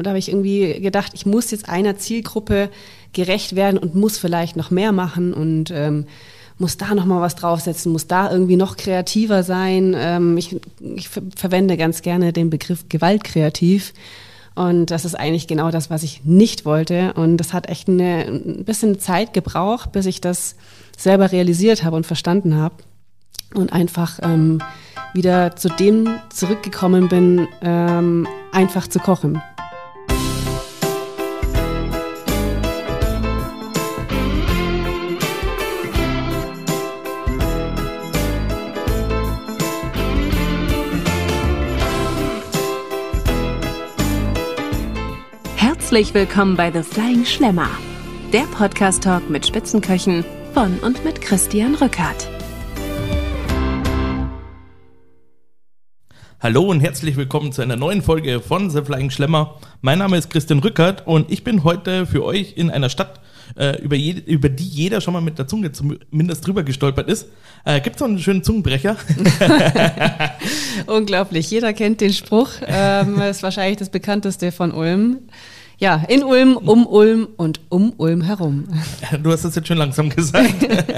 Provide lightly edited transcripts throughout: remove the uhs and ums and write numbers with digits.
habe ich irgendwie gedacht, ich muss jetzt einer Zielgruppe gerecht werden und muss vielleicht noch mehr machen und muss da noch mal was draufsetzen, muss da irgendwie noch kreativer sein. Ich verwende ganz gerne den Begriff gewaltkreativ. Und das ist eigentlich genau das, was ich nicht wollte. Und das hat echt ein bisschen Zeit gebraucht, bis ich das selber realisiert habe und verstanden habe. Und einfach wieder zu dem zurückgekommen bin, einfach zu kochen. Herzlich willkommen bei The Flying Schlemmer, der Podcast-Talk mit Spitzenköchen von und mit Christian Rückert. Hallo und herzlich willkommen zu einer neuen Folge von The Flying Schlemmer. Mein Name ist Christian Rückert und ich bin heute für euch in einer Stadt, über die jeder schon mal mit der Zunge zumindest drüber gestolpert ist. Gibt es noch einen schönen Zungenbrecher? Unglaublich, jeder kennt den Spruch. Ist wahrscheinlich das bekannteste von Ulm. Ja, in Ulm, um Ulm und um Ulm herum. Du hast das jetzt schön langsam gesagt.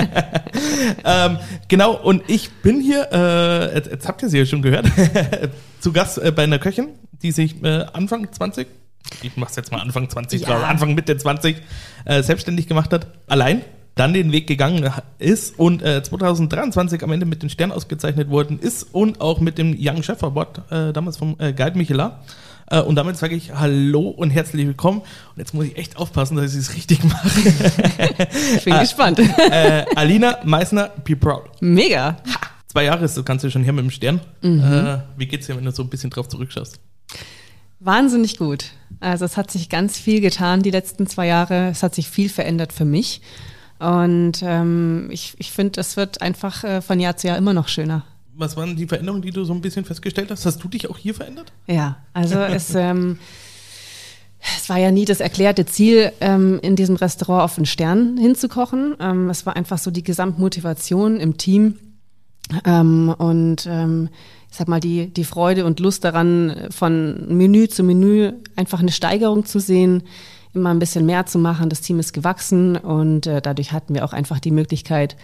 Genau, und ich bin hier, jetzt habt ihr sie ja schon gehört, zu Gast bei einer Köchin, die sich Anfang 20, ich mach's jetzt mal Anfang 20, ja. Anfang Mitte 20, selbstständig gemacht hat, allein, dann den Weg gegangen ist und 2023 am Ende mit den Sternen ausgezeichnet worden ist und auch mit dem Young Chef Award, damals vom Guide Michelin. Und damit sage ich Hallo und herzlich willkommen. Und jetzt muss ich echt aufpassen, dass ich es richtig mache. Ich bin gespannt. Alina Meissner, Be Proud. Mega. 2 Jahre ist das Ganze schon her mit dem Stern. Wie geht's dir, wenn du so ein bisschen drauf zurückschaust? Wahnsinnig gut. Also es hat sich ganz viel getan die letzten 2 Jahre. Es hat sich viel verändert für mich. Und ich finde, es wird einfach von Jahr zu Jahr immer noch schöner. Was waren die Veränderungen, die du so ein bisschen festgestellt hast? Hast du dich auch hier verändert? Ja, also es war ja nie das erklärte Ziel, in diesem Restaurant auf den Stern hinzukochen. Es war einfach so die Gesamtmotivation im Team und ich sag mal die Freude und Lust daran, von Menü zu Menü einfach eine Steigerung zu sehen, immer ein bisschen mehr zu machen. Das Team ist gewachsen und dadurch hatten wir auch einfach die Möglichkeit,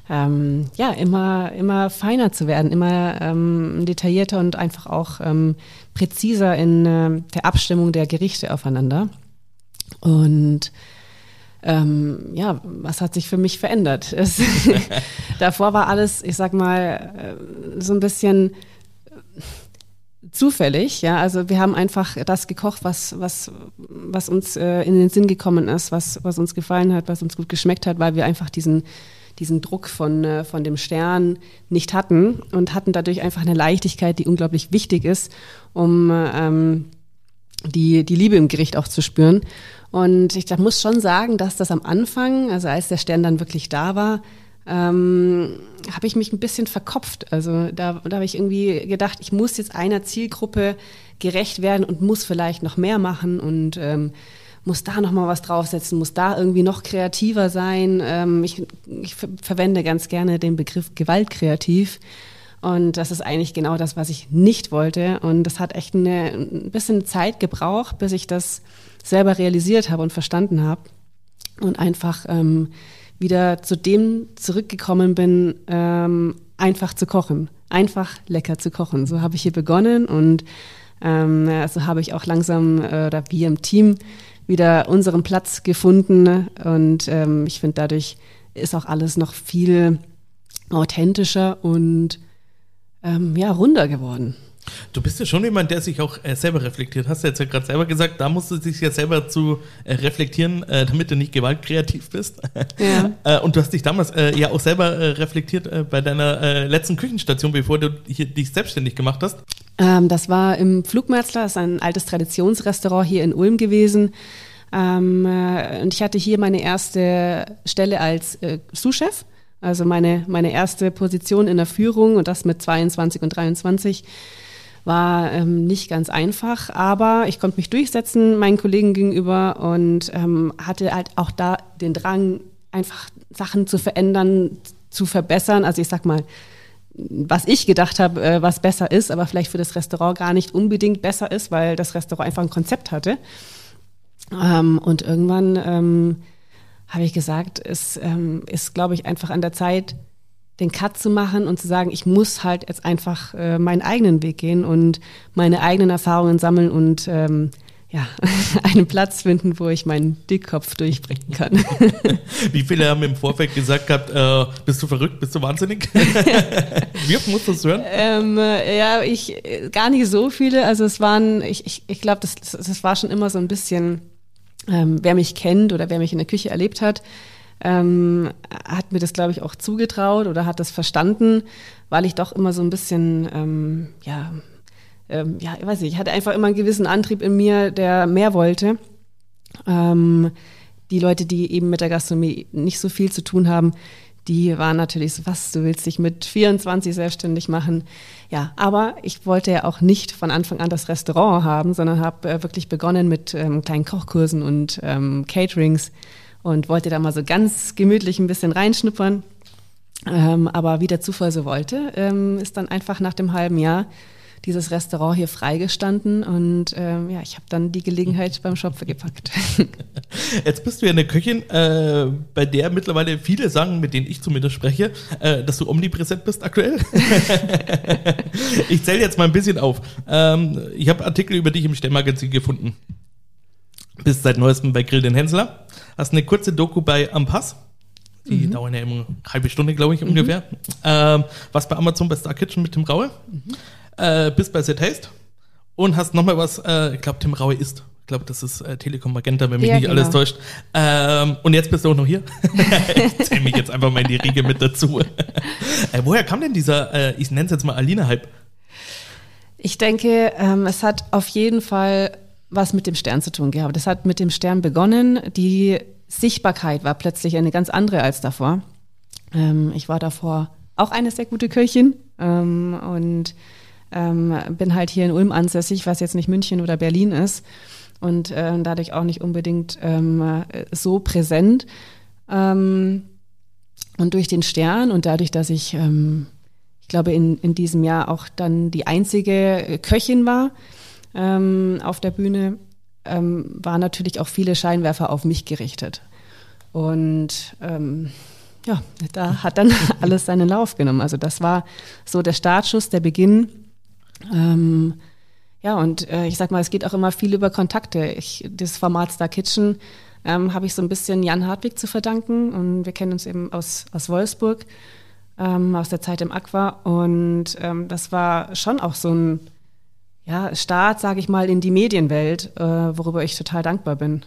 immer feiner zu werden, immer detaillierter und einfach auch präziser in der Abstimmung der Gerichte aufeinander. Und was hat sich für mich verändert? Davor war alles, ich sag mal, so ein bisschen zufällig, ja, also wir haben einfach das gekocht, was uns in den Sinn gekommen ist, was uns gefallen hat, was uns gut geschmeckt hat, weil wir einfach diesen Druck von dem Stern nicht hatten und hatten dadurch einfach eine Leichtigkeit, die unglaublich wichtig ist, um die Liebe im Gericht auch zu spüren. Und ich muss schon sagen, dass das am Anfang, also als der Stern dann wirklich da war, habe ich mich ein bisschen verkopft. Also da habe ich irgendwie gedacht, ich muss jetzt einer Zielgruppe gerecht werden und muss vielleicht noch mehr machen und muss da noch mal was draufsetzen, muss da irgendwie noch kreativer sein. Ich verwende ganz gerne den Begriff gewaltkreativ. Und das ist eigentlich genau das, was ich nicht wollte. Und das hat echt ein bisschen Zeit gebraucht, bis ich das selber realisiert habe und verstanden habe. Und einfach wieder zu dem zurückgekommen bin, einfach zu kochen, einfach lecker zu kochen. So habe ich hier begonnen und so habe ich auch langsam oder wir im Team wieder unseren Platz gefunden und ich finde, dadurch ist auch alles noch viel authentischer und runder geworden. Du bist ja schon jemand, der sich auch selber reflektiert. Hast du jetzt ja gerade selber gesagt, da musst du dich ja selber zu reflektieren, damit du nicht gewaltkreativ bist. Ja. Und du hast dich damals ja auch selber reflektiert bei deiner letzten Küchenstation, bevor du dich selbstständig gemacht hast. Das war im Pflugmerzler, das ist ein altes Traditionsrestaurant hier in Ulm gewesen. Und ich hatte hier meine erste Stelle als Sous-Chef. Also meine erste Position in der Führung und das mit 22 und 23 war nicht ganz einfach, aber ich konnte mich durchsetzen meinen Kollegen gegenüber und hatte halt auch da den Drang, einfach Sachen zu verändern, zu verbessern. Also ich sag mal, was ich gedacht habe, was besser ist, aber vielleicht für das Restaurant gar nicht unbedingt besser ist, weil das Restaurant einfach ein Konzept hatte. Und irgendwann habe ich gesagt, es ist, glaube ich, einfach an der Zeit, den Cut zu machen und zu sagen, ich muss halt jetzt einfach meinen eigenen Weg gehen und meine eigenen Erfahrungen sammeln und einen Platz finden, wo ich meinen Dickkopf durchbrechen kann. Wie viele haben im Vorfeld gesagt gehabt, bist du verrückt, bist du wahnsinnig? Wie oft musst du es hören? Gar nicht so viele. Also es waren, ich glaube, das war schon immer so ein bisschen, wer mich kennt oder wer mich in der Küche erlebt hat, hat mir das, glaube ich, auch zugetraut oder hat das verstanden, weil ich doch immer so ein bisschen, ich weiß nicht, ich hatte einfach immer einen gewissen Antrieb in mir, der mehr wollte. Die Leute, die eben mit der Gastronomie nicht so viel zu tun haben, die waren natürlich so, was, du willst dich mit 24 selbstständig machen? Ja, aber ich wollte ja auch nicht von Anfang an das Restaurant haben, sondern habe wirklich begonnen mit kleinen Kochkursen und Caterings und wollte da mal so ganz gemütlich ein bisschen reinschnuppern. Aber wie der Zufall so wollte, ist dann einfach nach dem halben Jahr dieses Restaurant hier freigestanden und ich habe dann die Gelegenheit beim Schopfe gepackt. Jetzt bist du ja eine Köchin, bei der mittlerweile viele sagen, mit denen ich zumindest spreche, dass du omnipräsent bist aktuell. Ich zähle jetzt mal ein bisschen auf. Ich habe Artikel über dich im Stern-Magazin gefunden. Bist seit neuestem bei Grill den Hensler. Hast eine kurze Doku bei Ampass. Die dauern ja immer eine halbe Stunde, glaube ich, ungefähr. Was bei Amazon bei Star Kitchen mit Tim Raue. Bist bei The Taste und hast nochmal was, ich glaube, Tim Raue isst. Ich glaube, das ist Telekom Magenta, wenn mich nicht alles täuscht. Und jetzt bist du auch noch hier. Ich zähle mich jetzt einfach mal in die Riege mit dazu. Woher kam denn dieser, ich nenne es jetzt mal Alina-Hype? Ich denke, es hat auf jeden Fall was mit dem Stern zu tun gehabt. Es hat mit dem Stern begonnen. Die Sichtbarkeit war plötzlich eine ganz andere als davor. Ich war davor auch eine sehr gute Köchin und bin halt hier in Ulm ansässig, was jetzt nicht München oder Berlin ist und dadurch auch nicht unbedingt so präsent. Und durch den Stern und dadurch, dass ich glaube, in diesem Jahr auch dann die einzige Köchin war auf der Bühne, waren natürlich auch viele Scheinwerfer auf mich gerichtet. Und da hat dann alles seinen Lauf genommen. Also das war so der Startschuss, der Beginn. Ich sag mal, es geht auch immer viel über Kontakte. Das Format Star Kitchen habe ich so ein bisschen Jan Hartwig zu verdanken und wir kennen uns eben aus Wolfsburg, aus der Zeit im Aqua und das war schon auch so ein Start, sage ich mal, in die Medienwelt, worüber ich total dankbar bin.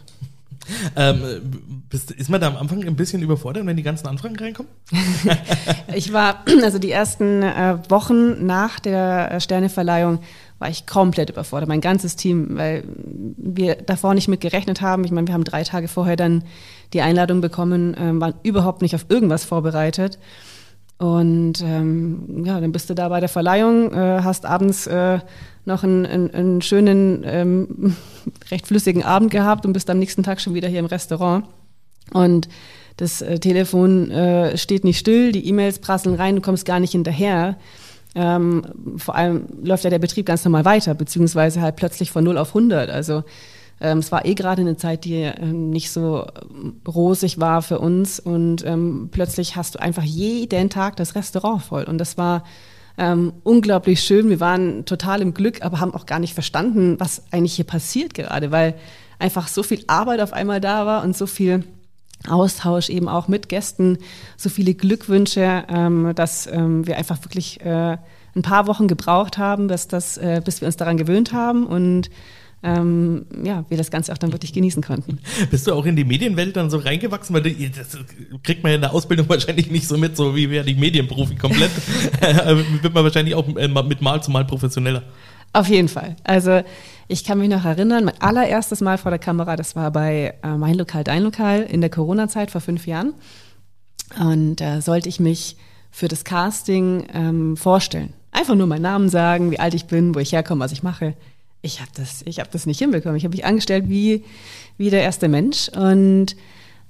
Ist man da am Anfang ein bisschen überfordert, wenn die ganzen Anfragen reinkommen? Ich war, also die ersten Wochen nach der Sterneverleihung war ich komplett überfordert, mein ganzes Team, weil wir davor nicht mit gerechnet haben. Ich meine, wir haben 3 Tage vorher dann die Einladung bekommen, waren überhaupt nicht auf irgendwas vorbereitet. Und dann bist du da bei der Verleihung, hast abends noch einen schönen, recht flüssigen Abend gehabt und bist am nächsten Tag schon wieder hier im Restaurant. Und das Telefon steht nicht still, die E-Mails prasseln rein, du kommst gar nicht hinterher. Vor allem läuft ja der Betrieb ganz normal weiter, beziehungsweise halt plötzlich von 0 auf 100. Also es war gerade eine Zeit, die nicht so rosig war für uns und plötzlich hast du einfach jeden Tag das Restaurant voll und das war unglaublich schön. Wir waren total im Glück, aber haben auch gar nicht verstanden, was eigentlich hier passiert gerade, weil einfach so viel Arbeit auf einmal da war und so viel Austausch eben auch mit Gästen, so viele Glückwünsche, dass wir einfach wirklich ein paar Wochen gebraucht haben, bis wir uns daran gewöhnt haben und wir das Ganze auch dann wirklich genießen konnten. Bist du auch in die Medienwelt dann so reingewachsen? Weil das kriegt man ja in der Ausbildung wahrscheinlich nicht so mit, so wie wäre die Medienprofi komplett. Wird man wahrscheinlich auch mit Mal zu Mal professioneller. Auf jeden Fall. Also ich kann mich noch erinnern, mein allererstes Mal vor der Kamera, das war bei Mein Lokal, Dein Lokal in der Corona-Zeit vor 5 Jahren. Und da sollte ich mich für das Casting vorstellen. Einfach nur meinen Namen sagen, wie alt ich bin, wo ich herkomme, was ich mache. Ich hab das nicht hinbekommen. Ich habe mich angestellt wie der erste Mensch und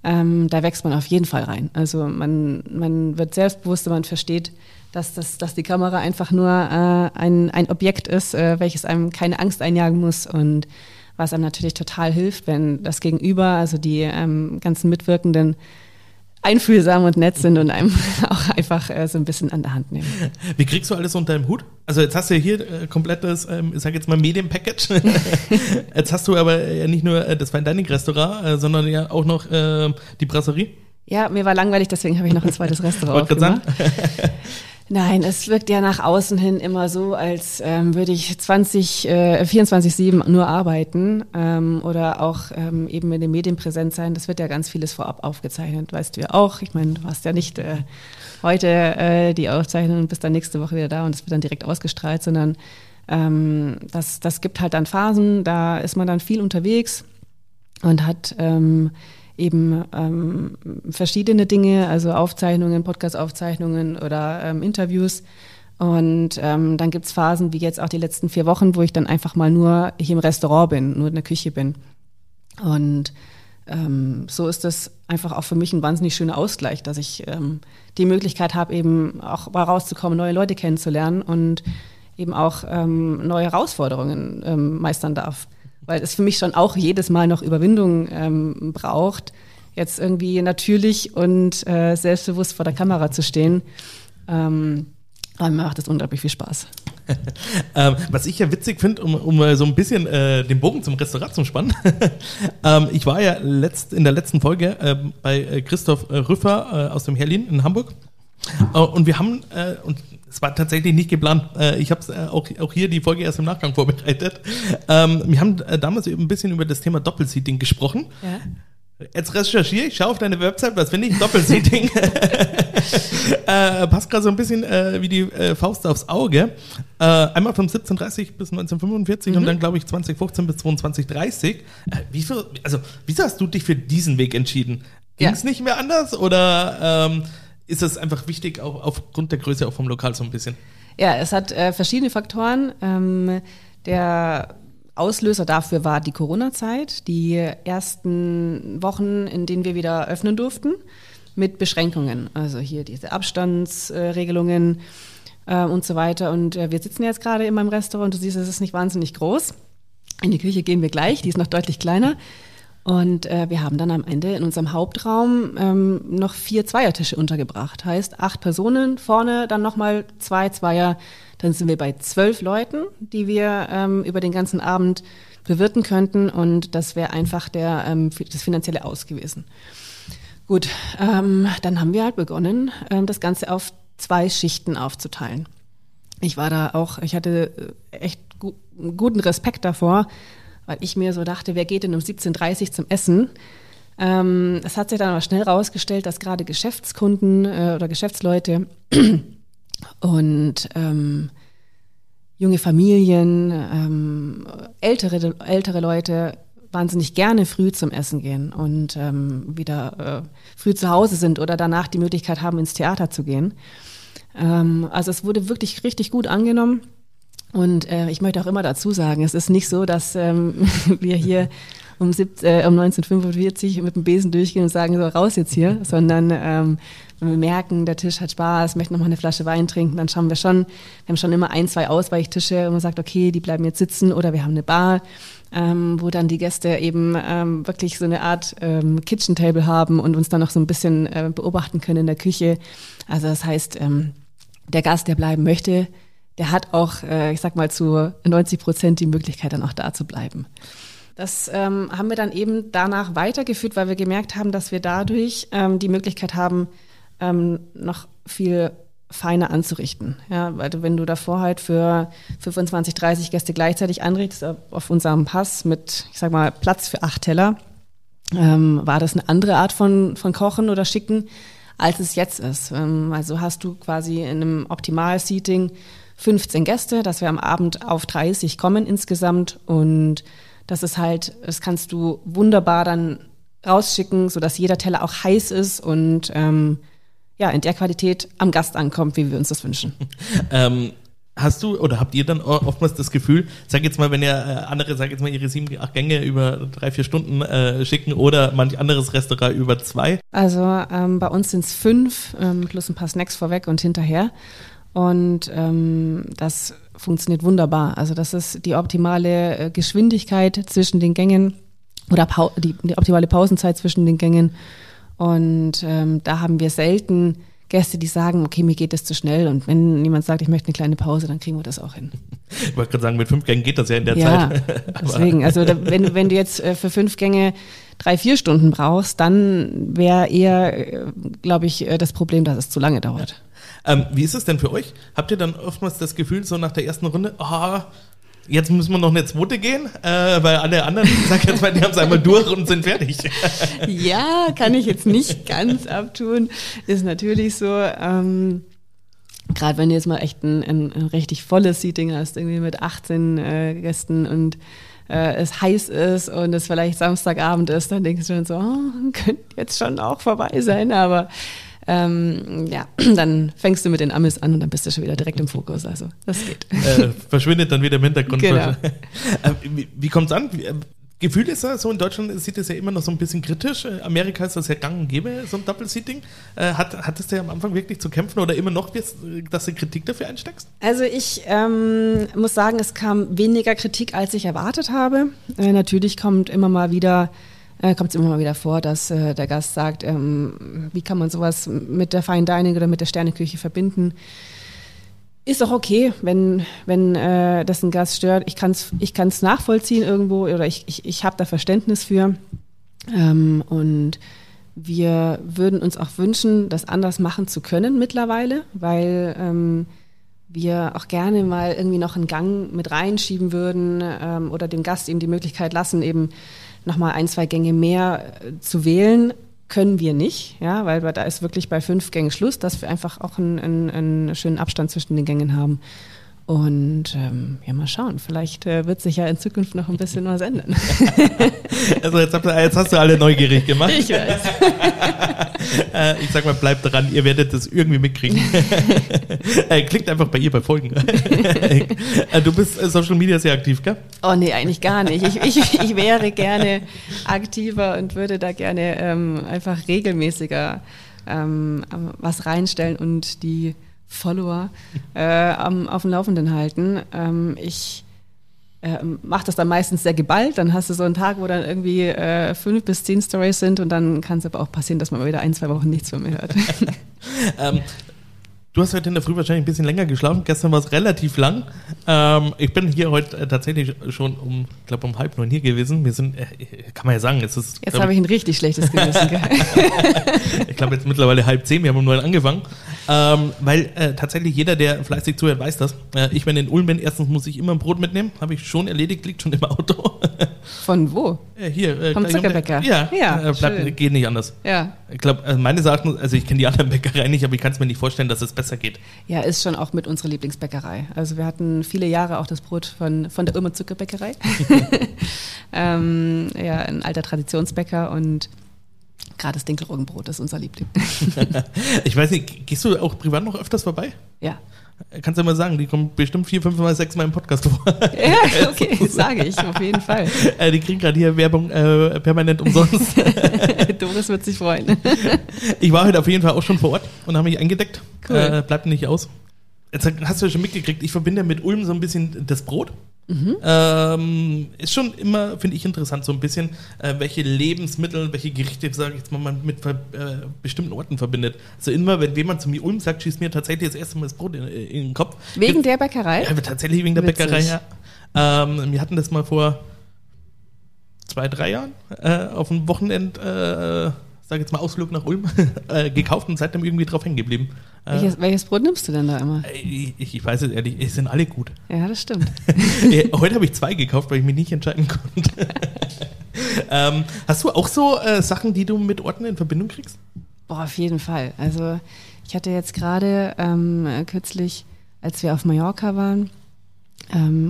da wächst man auf jeden Fall rein. Also man wird selbstbewusster, man versteht, dass die Kamera einfach nur ein Objekt ist, welches einem keine Angst einjagen muss und was einem natürlich total hilft, wenn das Gegenüber, also die ganzen Mitwirkenden, einfühlsam und nett sind und einem auch einfach so ein bisschen an der Hand nehmen. Wie kriegst du alles unter deinem Hut? Also jetzt hast du ja hier komplettes, ich sag jetzt mal Medienpackage. Jetzt hast du aber ja nicht nur das Fine Dining Restaurant, sondern ja auch noch die Brasserie. Ja, mir war langweilig, deswegen habe ich noch ein zweites Restaurant aufgemacht. Nein, es wirkt ja nach außen hin immer so, als würde ich 24/7 nur arbeiten oder auch eben in den Medien präsent sein. Das wird ja ganz vieles vorab aufgezeichnet, weißt du ja auch. Ich meine, du hast ja nicht heute die Aufzeichnung und bist dann nächste Woche wieder da und es wird dann direkt ausgestrahlt, sondern das gibt halt dann Phasen, da ist man dann viel unterwegs und hat eben verschiedene Dinge, also Aufzeichnungen, Podcast-Aufzeichnungen oder Interviews. Und dann gibt's Phasen, wie jetzt auch die letzten 4 Wochen, wo ich dann einfach mal nur hier im Restaurant bin, nur in der Küche bin. Und so ist das einfach auch für mich ein wahnsinnig schöner Ausgleich, dass ich die Möglichkeit habe, eben auch mal rauszukommen, neue Leute kennenzulernen und eben auch neue Herausforderungen meistern darf. Weil es für mich schon auch jedes Mal noch Überwindung braucht, jetzt irgendwie natürlich und selbstbewusst vor der Kamera zu stehen. Aber mir macht das unglaublich viel Spaß. Was ich ja witzig finde, um so ein bisschen den Bogen zum Restaurant zu spannen. Ich war ja in der letzten Folge bei Christoph Rüffer aus dem Herlin in Hamburg. Und wir haben, und es war tatsächlich nicht geplant, ich habe auch hier die Folge erst im Nachgang vorbereitet, wir haben damals ein bisschen über das Thema Doppelseating gesprochen. Ja. Jetzt recherchiere ich, schaue auf deine Website, was finde ich? Doppelseating. Passt gerade so ein bisschen wie die Faust aufs Auge. Einmal von 1730 bis 1945 und dann, glaube ich, 2015 bis 2230. Wieso hast du dich für diesen Weg entschieden? Ging es nicht mehr anders oder ist es einfach wichtig, auch aufgrund der Größe auch vom Lokal so ein bisschen? Ja, es hat verschiedene Faktoren. Der Auslöser dafür war die Corona-Zeit, die ersten Wochen, in denen wir wieder öffnen durften, mit Beschränkungen. Also hier diese Abstandsregelungen und so weiter. Und wir sitzen jetzt gerade in meinem Restaurant und du siehst, es ist nicht wahnsinnig groß. In die Küche gehen wir gleich, die ist noch deutlich kleiner. Und wir haben dann am Ende in unserem Hauptraum noch 4 Zweiertische untergebracht. Heißt 8 Personen, vorne dann nochmal 2 Zweier. Dann sind wir bei 12 Leuten, die wir über den ganzen Abend bewirten könnten. Und das wäre einfach das finanzielle Aus gewesen. Gut, dann haben wir halt begonnen, das Ganze auf 2 Schichten aufzuteilen. Ich hatte echt guten Respekt davor, weil ich mir so dachte, wer geht denn um 17:30 Uhr zum Essen? Es hat sich dann aber schnell rausgestellt, dass gerade Geschäftskunden oder Geschäftsleute und junge Familien, ältere Leute wahnsinnig gerne früh zum Essen gehen und wieder früh zu Hause sind oder danach die Möglichkeit haben, ins Theater zu gehen. Also es wurde wirklich richtig gut angenommen. Und ich möchte auch immer dazu sagen, es ist nicht so, dass wir hier um 19:45 mit dem Besen durchgehen und sagen, so raus jetzt hier, sondern wenn wir merken, der Tisch hat Spaß, möchten noch mal eine Flasche Wein trinken, dann schauen wir haben schon immer 1, 2 Ausweichtische und man sagt, okay, die bleiben jetzt sitzen oder wir haben eine Bar, wo dann die Gäste eben wirklich so eine Art Kitchen Table haben und uns dann noch so ein bisschen beobachten können in der Küche. Also das heißt, der Gast, der bleiben möchte, der hat auch, ich sag mal, zu 90% die Möglichkeit, dann auch da zu bleiben. Das haben wir dann eben danach weitergeführt, weil wir gemerkt haben, dass wir dadurch die Möglichkeit haben, noch viel feiner anzurichten. Ja, weil wenn du davor halt für 25, 30 Gäste gleichzeitig anrichtest auf unserem Pass mit, ich sag mal, Platz für 8 Teller, war das eine andere Art von Kochen oder Schicken, als es jetzt ist. Also hast du quasi in einem Optimal-Seating 15 Gäste, dass wir am Abend auf 30 kommen insgesamt und das kannst du wunderbar dann rausschicken, sodass jeder Teller auch heiß ist und in der Qualität am Gast ankommt, wie wir uns das wünschen. Hast du oder habt ihr dann oftmals das Gefühl, sag jetzt mal, wenn ihr andere, sag jetzt mal, ihre 7, 8 Gänge über 3-4 Stunden schicken oder manch anderes Restaurant über 2? Also bei uns sind es 5 plus ein paar Snacks vorweg und hinterher. Und das funktioniert wunderbar. Also das ist die optimale Geschwindigkeit zwischen den Gängen oder die optimale Pausenzeit zwischen den Gängen. Und da haben wir selten Gäste, die sagen, okay, mir geht das zu schnell. Und wenn jemand sagt, ich möchte eine kleine Pause, dann kriegen wir das auch hin. Ich wollte gerade sagen, mit 5 Gängen geht das ja in der Zeit. Ja, deswegen. Also wenn du jetzt für 5 Gänge 3-4 Stunden brauchst, dann wäre eher, glaube ich, das Problem, dass es zu lange dauert. Wie ist es denn für euch? Habt ihr dann oftmals das Gefühl, so nach der ersten Runde, jetzt müssen wir noch eine zweite gehen, weil alle anderen, sag jetzt mal, die haben es einmal durch und sind fertig. Ja, kann ich jetzt nicht ganz abtun. Ist natürlich so, gerade wenn du jetzt mal echt ein richtig volles Seating hast, irgendwie mit 18 Gästen und es heiß ist und es vielleicht Samstagabend ist, dann denkst du schon so, könnte jetzt schon auch vorbei sein, aber dann fängst du mit den Amis an und dann bist du schon wieder direkt im Fokus. Also das geht. Verschwindet dann wieder im Hintergrund. Genau. Wie kommt es an? Gefühl ist das so, in Deutschland sieht es ja immer noch so ein bisschen kritisch. Amerika ist das ja gang und gäbe, so ein Double-Seating. Hattest du ja am Anfang wirklich zu kämpfen oder immer noch, dass du Kritik dafür einsteckst? Also ich muss sagen, es kam weniger Kritik, als ich erwartet habe. Natürlich kommt es immer mal wieder vor, dass der Gast sagt, wie kann man sowas mit der Fine Dining oder mit der Sterneküche verbinden. Ist auch okay, wenn das einen Gast stört. Ich kann's nachvollziehen irgendwo oder ich habe da Verständnis für. Und wir würden uns auch wünschen, das anders machen zu können mittlerweile, weil wir auch gerne mal irgendwie noch einen Gang mit reinschieben würden oder dem Gast eben die Möglichkeit lassen, eben nochmal 1-2 Gänge mehr zu wählen, können wir nicht, ja, weil da ist wirklich bei 5 Gängen Schluss, dass wir einfach auch einen schönen Abstand zwischen den Gängen haben. Und mal schauen, vielleicht wird sich ja in Zukunft noch ein bisschen was ändern. Also jetzt hast du alle neugierig gemacht. Ich weiß. Ich sag mal, bleibt dran, ihr werdet das irgendwie mitkriegen. Klickt einfach bei ihr bei Folgen. Du bist Social Media sehr aktiv, gell? Oh nee, eigentlich gar nicht. Ich wäre gerne aktiver und würde da gerne einfach regelmäßiger was reinstellen und die Follower auf dem Laufenden halten. Ich mache das dann meistens sehr geballt, dann hast du so einen Tag, wo dann irgendwie 5 bis 10 Stories sind und dann kann es aber auch passieren, dass man mal wieder 1-2 Wochen nichts von mir hört. Du hast heute in der Früh wahrscheinlich ein bisschen länger geschlafen. Gestern war es relativ lang. Ich bin hier heute tatsächlich schon um 8:30 hier gewesen. Wir sind, kann man ja sagen, es ist... Jetzt habe ich ein richtig schlechtes Gewissen. Ich glaube jetzt mittlerweile 9:30, wir haben um 9 angefangen. Weil tatsächlich jeder, der fleißig zuhört, weiß das. Ich, wenn in Ulm bin, erstens muss ich immer ein Brot mitnehmen. Habe ich schon erledigt, liegt schon im Auto. Von wo? Hier. Vom Zuckerbäcker? Ja, geht nicht anders. Ja. Ich glaube, meines Erachtens, also ich kenne die anderen Bäckereien nicht, aber ich kann es mir nicht vorstellen, dass es besser geht. Ja, ist schon auch mit unserer Lieblingsbäckerei. Also wir hatten viele Jahre auch das Brot von der Ulmer Zuckerbäckerei. Ein alter Traditionsbäcker und gerade das Dinkelroggenbrot ist unser Liebling. Ich weiß nicht, gehst du auch privat noch öfters vorbei? Ja. Kannst du ja mal sagen, die kommen bestimmt 4, 5 Mal, 6 Mal im Podcast vor. Ja, okay, sage ich, auf jeden Fall. Die kriegen gerade hier Werbung permanent umsonst. Doris wird sich freuen. Ich war heute auf jeden Fall auch schon vor Ort und habe mich eingedeckt. Cool. Bleibt nicht aus. Jetzt hast du ja schon mitgekriegt, ich verbinde mit Ulm so ein bisschen das Brot. Mhm. Ist schon immer, finde ich, interessant, so ein bisschen, welche Lebensmittel, welche Gerichte, sage ich jetzt mal, man mit bestimmten Orten verbindet. Also immer, wenn jemand zu mir Ulm sagt, schießt mir tatsächlich das erste Mal das Brot in den Kopf. Wegen der Bäckerei? Ja, tatsächlich wegen der Witzig. Bäckerei, ja. Wir hatten das mal vor 2-3 Jahren auf dem Wochenende, sag jetzt mal Ausflug nach Ulm, gekauft und seitdem irgendwie drauf hängen geblieben. Welches Brot nimmst du denn da immer? Ich weiß es ehrlich, es sind alle gut. Ja, das stimmt. Heute habe ich 2 gekauft, weil ich mich nicht entscheiden konnte. Hast du auch so Sachen, die du mit Orten in Verbindung kriegst? Boah, auf jeden Fall. Also ich hatte jetzt gerade kürzlich, als wir auf Mallorca waren,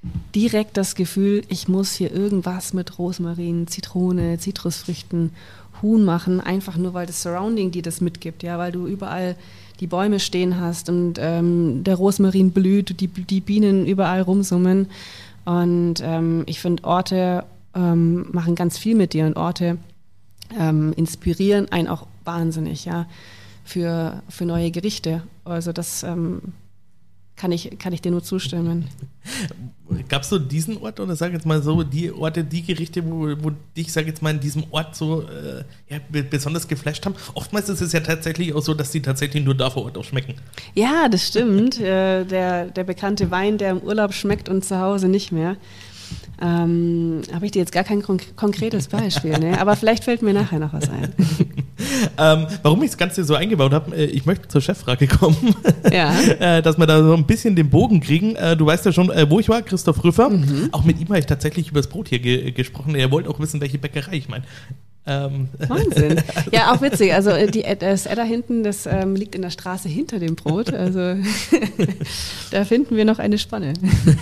direkt das Gefühl, ich muss hier irgendwas mit Rosmarin, Zitrone, Zitrusfrüchten, Huhn machen, einfach nur, weil das Surrounding dir das mitgibt, ja, weil du überall die Bäume stehen hast und der Rosmarin blüht, die Bienen überall rumsummen. Und ich finde, Orte machen ganz viel mit dir und Orte inspirieren einen auch wahnsinnig, ja, für neue Gerichte. Also das kann ich dir nur zustimmen. Gab es so diesen Ort oder sag jetzt mal so, die Orte, die Gerichte, wo dich, sag jetzt mal, in diesem Ort so besonders geflasht haben? Oftmals ist es ja tatsächlich auch so, dass die tatsächlich nur da vor Ort auch schmecken. Ja, das stimmt. Der bekannte Wein, der im Urlaub schmeckt und zu Hause nicht mehr. Habe ich dir jetzt gar kein konkretes Beispiel, ne? Aber vielleicht fällt mir nachher noch was ein. Warum ich das Ganze so eingebaut habe, ich möchte zur Cheffrage kommen, ja. Dass wir da so ein bisschen den Bogen kriegen. Du weißt ja schon, wo ich war, Christoph Rüffer. Auch mit ihm habe ich tatsächlich über das Brot hier gesprochen. Er wollte auch wissen, welche Bäckerei ich meine. Wahnsinn. Ja, auch witzig. Also das Edda hinten, das liegt in der Straße hinter dem Brot. Also da finden wir noch eine Spanne.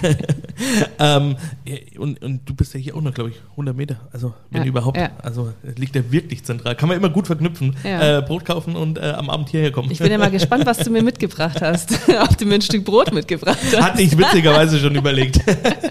Und du bist ja hier auch noch, glaube ich, 100 Meter. Also wenn ja, überhaupt. Ja. Also liegt ja wirklich zentral. Kann man immer gut verknüpfen. Ja. Brot kaufen und am Abend hierher kommen. Ich bin ja mal gespannt, was du mir mitgebracht hast. Ob du mir ein Stück Brot mitgebracht hast. Hatte ich witzigerweise schon überlegt.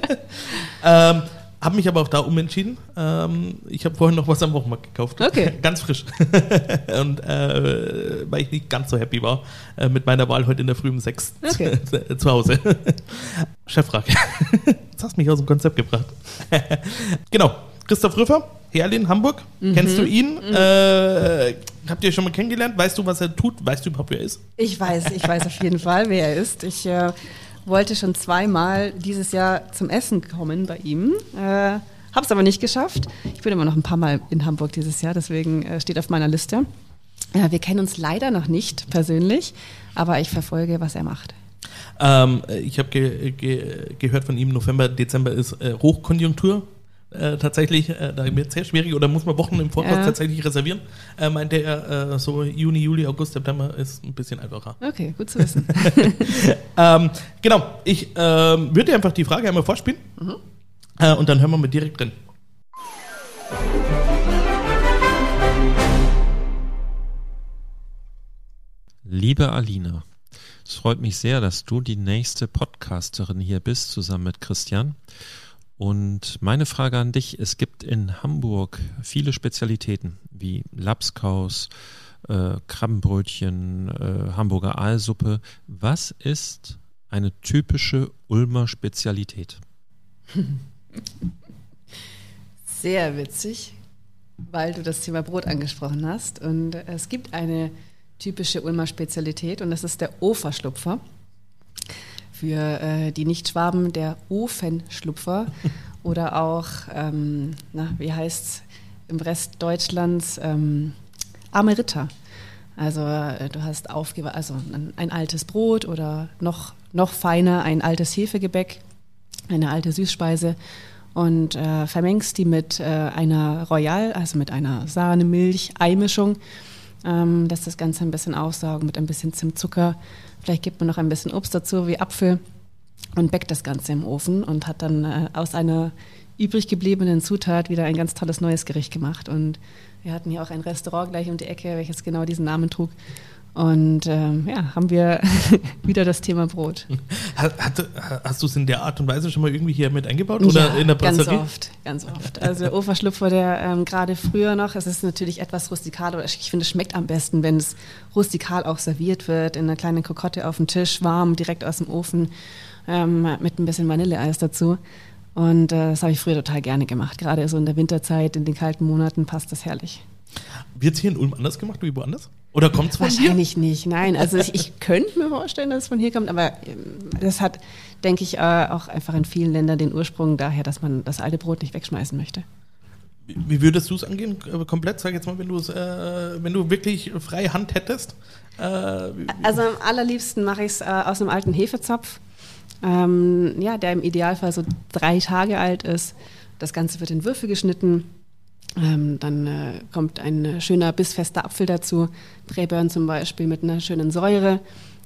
Habe mich aber auch da umentschieden. Ich habe vorhin noch was am Wochenmarkt gekauft. Okay. Ganz frisch. Und weil ich nicht ganz so happy war mit meiner Wahl heute in der Früh um 6 okay. zu Hause. Cheffrage. Jetzt hast du mich aus dem Konzept gebracht. Genau. Christoph Rüffer, Herlin, Hamburg. Kennst du ihn? Habt ihr schon mal kennengelernt? Weißt du, was er tut? Weißt du überhaupt, wer er ist? Ich weiß auf jeden Fall, wer er ist. Ich wollte schon 2-mal dieses Jahr zum Essen kommen bei ihm. Habe es aber nicht geschafft. Ich bin immer noch ein paar Mal in Hamburg dieses Jahr, deswegen steht auf meiner Liste. Wir kennen uns leider noch nicht persönlich, aber ich verfolge, was er macht. Ich habe gehört von ihm, November, Dezember ist Hochkonjunktur. Tatsächlich, da wird es sehr schwierig oder muss man Wochen im Voraus tatsächlich reservieren. Meinte er, so Juni, Juli, August, September ist ein bisschen einfacher. Okay, gut zu wissen. Genau, ich würde dir einfach die Frage einmal vorspielen und dann hören wir mal direkt drin. Liebe Alina, es freut mich sehr, dass du die nächste Podcasterin hier bist, zusammen mit Christian. Und meine Frage an dich, es gibt in Hamburg viele Spezialitäten wie Labskaus, Krabbenbrötchen, Hamburger Aalsuppe. Was ist eine typische Ulmer Spezialität? Sehr witzig, weil du das Thema Brot angesprochen hast. Und es gibt eine typische Ulmer Spezialität und das ist der Oferschlupfer. Für die Nicht-Schwaben der Ofenschlupfer oder auch, wie heißt es im Rest Deutschlands, arme Ritter. Also du hast ein altes Brot oder noch feiner ein altes Hefegebäck, eine alte Süßspeise und vermengst die mit einer Royal, also mit einer Sahne-Milch-Ei-Mischung, lässt das Ganze ein bisschen aussaugen mit ein bisschen Zimtzucker. Vielleicht gibt man noch ein bisschen Obst dazu, wie Apfel, und backt das Ganze im Ofen und hat dann aus einer übrig gebliebenen Zutat wieder ein ganz tolles neues Gericht gemacht. Und wir hatten hier auch ein Restaurant gleich um die Ecke, welches genau diesen Namen trug. Und haben wir wieder das Thema Brot. Hast du es in der Art und Weise schon mal irgendwie hier mit eingebaut? Oder in der Brasserie? Ganz oft. Also Oferschlupfer, der gerade früher noch, es ist natürlich etwas rustikal, aber ich finde, es schmeckt am besten, wenn es rustikal auch serviert wird, in einer kleinen Kokotte auf dem Tisch, warm, direkt aus dem Ofen, mit ein bisschen Vanilleeis dazu. Und das habe ich früher total gerne gemacht. Gerade so in der Winterzeit, in den kalten Monaten passt das herrlich. Wird es hier in Ulm anders gemacht wie woanders? Oder kommt es von hier? Wahrscheinlich nicht, nein. Also ich könnte mir vorstellen, dass es von hier kommt, aber das hat, denke ich, auch einfach in vielen Ländern den Ursprung daher, dass man das alte Brot nicht wegschmeißen möchte. Wie würdest du es angehen, komplett? Sag jetzt mal, wenn du wirklich freie Hand hättest. Also am allerliebsten mache ich es aus einem alten Hefezopf, der im Idealfall so 3 Tage alt ist. Das Ganze wird in Würfel geschnitten. Dann kommt ein schöner bissfester Apfel dazu, Drehbeeren zum Beispiel mit einer schönen Säure.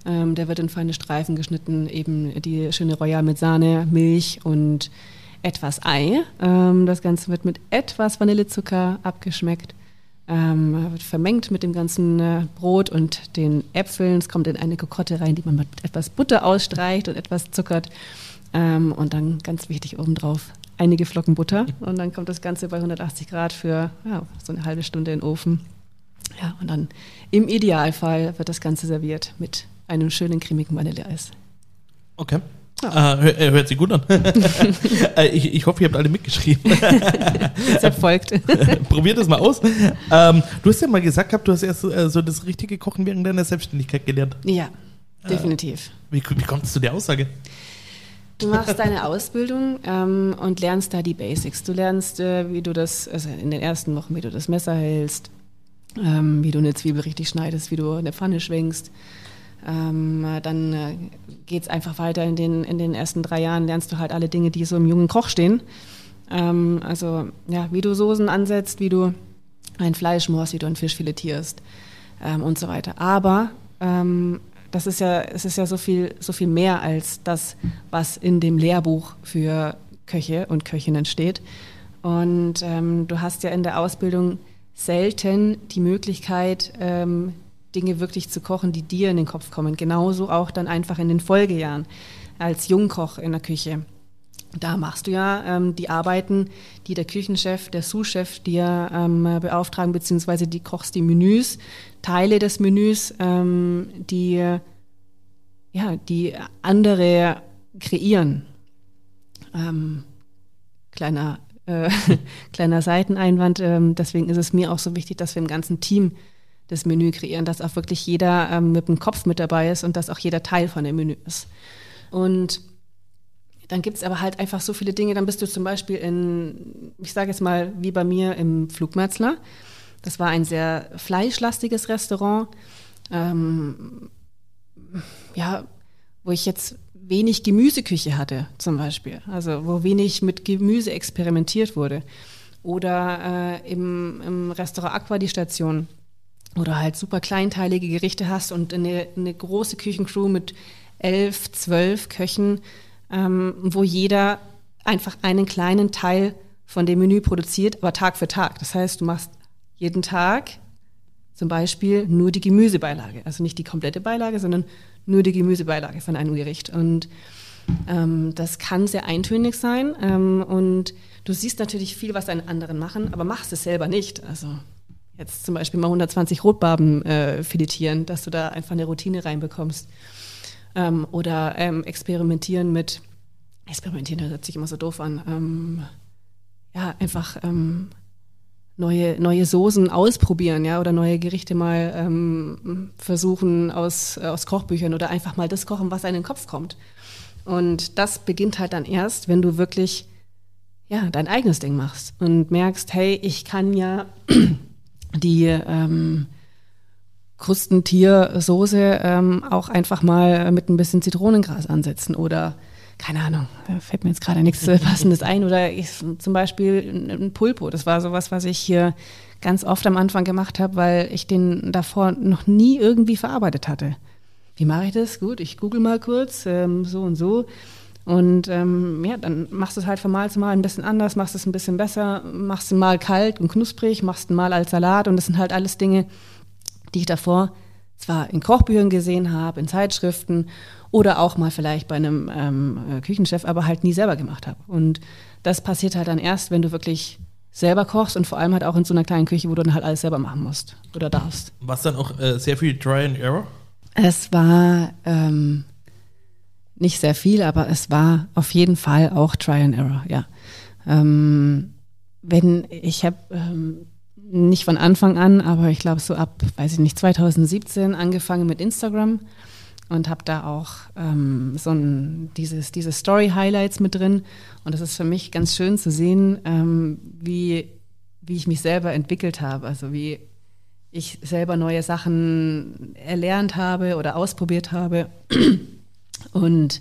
Der wird in feine Streifen geschnitten, eben die schöne Royale mit Sahne, Milch und etwas Ei. Das Ganze wird mit etwas Vanillezucker abgeschmeckt, wird vermengt mit dem ganzen Brot und den Äpfeln. Es kommt in eine Kokotte rein, die man mit etwas Butter ausstreicht und etwas zuckert. Und dann, ganz wichtig, obendrauf einige Flocken Butter. Und dann kommt das Ganze bei 180 Grad für so eine halbe Stunde in den Ofen. Ja, und dann im Idealfall wird das Ganze serviert mit einem schönen cremigen Vanilleeis. Okay. Ja. Hört sich gut an. Ich hoffe, ihr habt alle mitgeschrieben. Es erfolgt. Probiert das mal aus. Du hast ja mal gesagt gehabt, du hast erst so das richtige Kochen während deiner Selbstständigkeit gelernt. Ja, definitiv. Wie kommst du zu der Aussage? Du machst deine Ausbildung und lernst da die Basics. Du lernst, wie du das, also in den ersten Wochen, wie du das Messer hältst, wie du eine Zwiebel richtig schneidest, wie du eine Pfanne schwenkst. Dann geht es einfach weiter in den ersten 3 Jahren, lernst du halt alle Dinge, die so im jungen Koch stehen. Also ja, wie du Soßen ansetzt, wie du ein Fleisch machst, wie du einen Fisch filetierst und so weiter. Aber es ist ja so viel mehr als das, was in dem Lehrbuch für Köche und Köchinnen steht. Und du hast ja in der Ausbildung selten die Möglichkeit, Dinge wirklich zu kochen, die dir in den Kopf kommen. Genauso auch dann einfach in den Folgejahren als Jungkoch in der Küche. Da machst du ja die Arbeiten, die der Küchenchef, der Sous-Chef dir beauftragen, beziehungsweise die kochst die Menüs, Teile des Menüs, die andere kreieren. Kleiner Seiteneinwand, deswegen ist es mir auch so wichtig, dass wir im ganzen Team das Menü kreieren, dass auch wirklich jeder mit dem Kopf mit dabei ist und dass auch jeder Teil von dem Menü ist. Und dann gibt es aber halt einfach so viele Dinge, dann bist du zum Beispiel ich sage jetzt mal, wie bei mir im Flugmetzler. Das war ein sehr fleischlastiges Restaurant, wo ich jetzt wenig Gemüseküche hatte zum Beispiel, also wo wenig mit Gemüse experimentiert wurde. Oder im Restaurant Aqua, die Station, wo du halt super kleinteilige Gerichte hast und eine große Küchencrew mit 11, 12 Köchen, wo jeder einfach einen kleinen Teil von dem Menü produziert, aber Tag für Tag. Das heißt, du machst jeden Tag zum Beispiel nur die Gemüsebeilage, also nicht die komplette Beilage, sondern nur die Gemüsebeilage von einem Gericht. Und das kann sehr eintönig sein. Und du siehst natürlich viel, was deine anderen machen, aber machst es selber nicht. Also jetzt zum Beispiel mal 120 Rotbarben filetieren, dass du da einfach eine Routine reinbekommst. Oder experimentieren, hört sich immer so doof an, einfach neue Soßen ausprobieren, ja, oder neue Gerichte mal versuchen aus Kochbüchern oder einfach mal das kochen, was einem in den Kopf kommt. Und das beginnt halt dann erst, wenn du wirklich dein eigenes Ding machst und merkst, hey, ich kann ja die Krustentiersoße auch einfach mal mit ein bisschen Zitronengras ansetzen oder keine Ahnung, da fällt mir jetzt gerade nichts Passendes ein. Oder zum Beispiel ein Pulpo. Das war sowas, was ich hier ganz oft am Anfang gemacht habe, weil ich den davor noch nie irgendwie verarbeitet hatte. Wie mache ich das? Gut, ich google mal kurz, so und so. Und dann machst du es halt von Mal zu Mal ein bisschen anders, machst es ein bisschen besser, machst es mal kalt und knusprig, machst es mal als Salat. Und das sind halt alles Dinge, die ich davor zwar in Kochbüchern gesehen habe, in Zeitschriften oder auch mal vielleicht bei einem Küchenchef, aber halt nie selber gemacht habe. Und das passiert halt dann erst, wenn du wirklich selber kochst und vor allem halt auch in so einer kleinen Küche, wo du dann halt alles selber machen musst oder darfst. War es dann auch sehr viel Try and Error? Es war nicht sehr viel, aber es war auf jeden Fall auch Try and Error, ja. Ich habe nicht von Anfang an, aber ich glaube so ab, 2017 angefangen mit Instagram und habe da auch diese Story-Highlights mit drin. Und das ist für mich ganz schön zu sehen, wie ich mich selber entwickelt habe, also wie ich selber neue Sachen erlernt habe oder ausprobiert habe. Und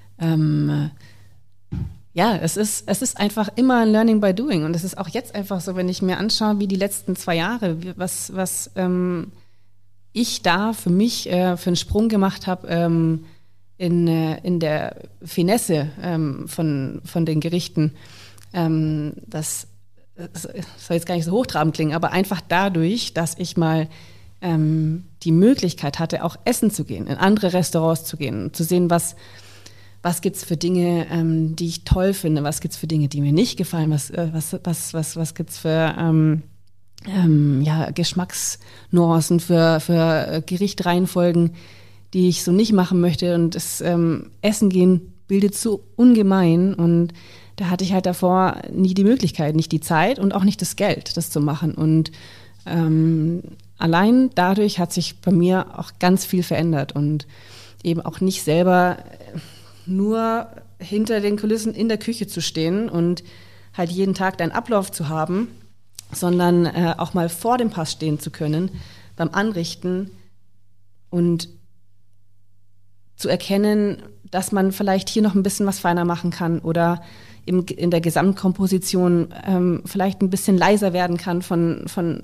es ist einfach immer ein Learning by Doing. Und es ist auch jetzt einfach so, wenn ich mir anschaue, wie die letzten 2 Jahre, was ich da für mich für einen Sprung gemacht habe in der Finesse von den Gerichten. Das soll jetzt gar nicht so hochtrabend klingen, aber einfach dadurch, dass ich mal die Möglichkeit hatte, auch essen zu gehen, in andere Restaurants zu gehen, zu sehen, was gibt's für Dinge, die ich toll finde, was gibt's für Dinge, die mir nicht gefallen, was gibt's für Geschmacksnuancen, für Gerichtreihenfolgen, die ich so nicht machen möchte. Und das Essen gehen bildet so ungemein. Und da hatte ich halt davor nie die Möglichkeit, nicht die Zeit und auch nicht das Geld, das zu machen. Und allein dadurch hat sich bei mir auch ganz viel verändert. Und eben auch nicht selber nur hinter den Kulissen in der Küche zu stehen und halt jeden Tag deinen Ablauf zu haben, sondern auch mal vor dem Pass stehen zu können, beim Anrichten und zu erkennen, dass man vielleicht hier noch ein bisschen was feiner machen kann oder in der Gesamtkomposition vielleicht ein bisschen leiser werden kann vom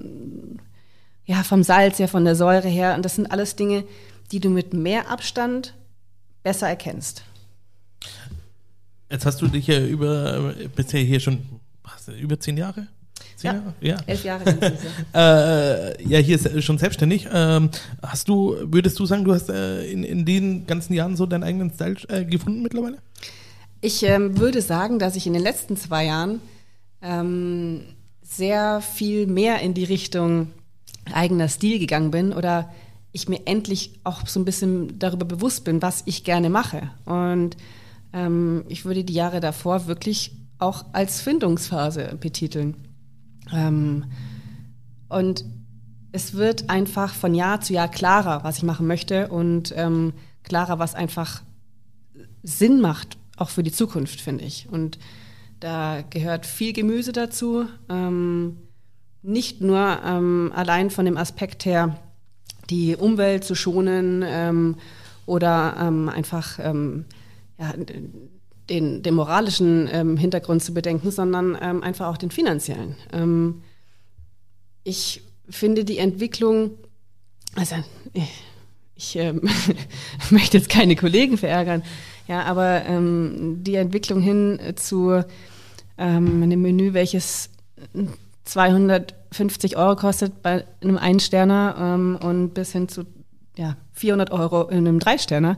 Salz her, von der Säure her. Und das sind alles Dinge, die du mit mehr Abstand besser erkennst. Jetzt hast du dich ja bisher hier schon über 10 Jahre? 10 Jahre? Ja. 11 Jahre sind es. Ja, hier ist schon selbstständig. Würdest du sagen, du hast in den ganzen Jahren so deinen eigenen Style gefunden mittlerweile? Ich würde sagen, dass ich in den letzten 2 Jahren sehr viel mehr in die Richtung eigener Stil gegangen bin oder ich mir endlich auch so ein bisschen darüber bewusst bin, was ich gerne mache. Und ich würde die Jahre davor wirklich auch als Findungsphase betiteln. Und es wird einfach von Jahr zu Jahr klarer, was ich machen möchte und klarer, was einfach Sinn macht, auch für die Zukunft, finde ich. Und da gehört viel Gemüse dazu, nicht nur allein von dem Aspekt her, die Umwelt zu schonen oder einfach den moralischen Hintergrund zu bedenken, sondern einfach auch den finanziellen. Ich finde die Entwicklung, also ich möchte jetzt keine Kollegen verärgern, ja, aber die Entwicklung hin zu einem Menü, welches 250 € kostet bei einem Einsterner und bis hin zu 400 € in einem Dreisterner.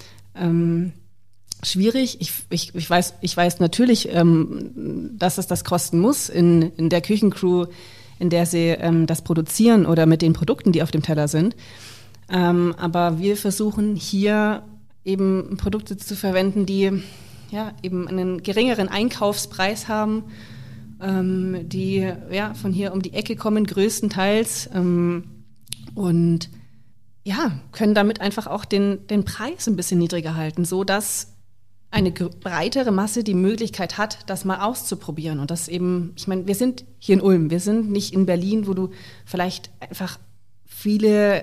Schwierig. Ich weiß natürlich, dass es das kosten muss in der Küchencrew, in der sie das produzieren oder mit den Produkten, die auf dem Teller sind. Aber wir versuchen hier eben Produkte zu verwenden, die eben einen geringeren Einkaufspreis haben, die von hier um die Ecke kommen, größtenteils, und können damit einfach auch den Preis ein bisschen niedriger halten, so dass eine breitere Masse die Möglichkeit hat, das mal auszuprobieren. Und das eben, ich meine, wir sind hier in Ulm, wir sind nicht in Berlin, wo du vielleicht einfach viele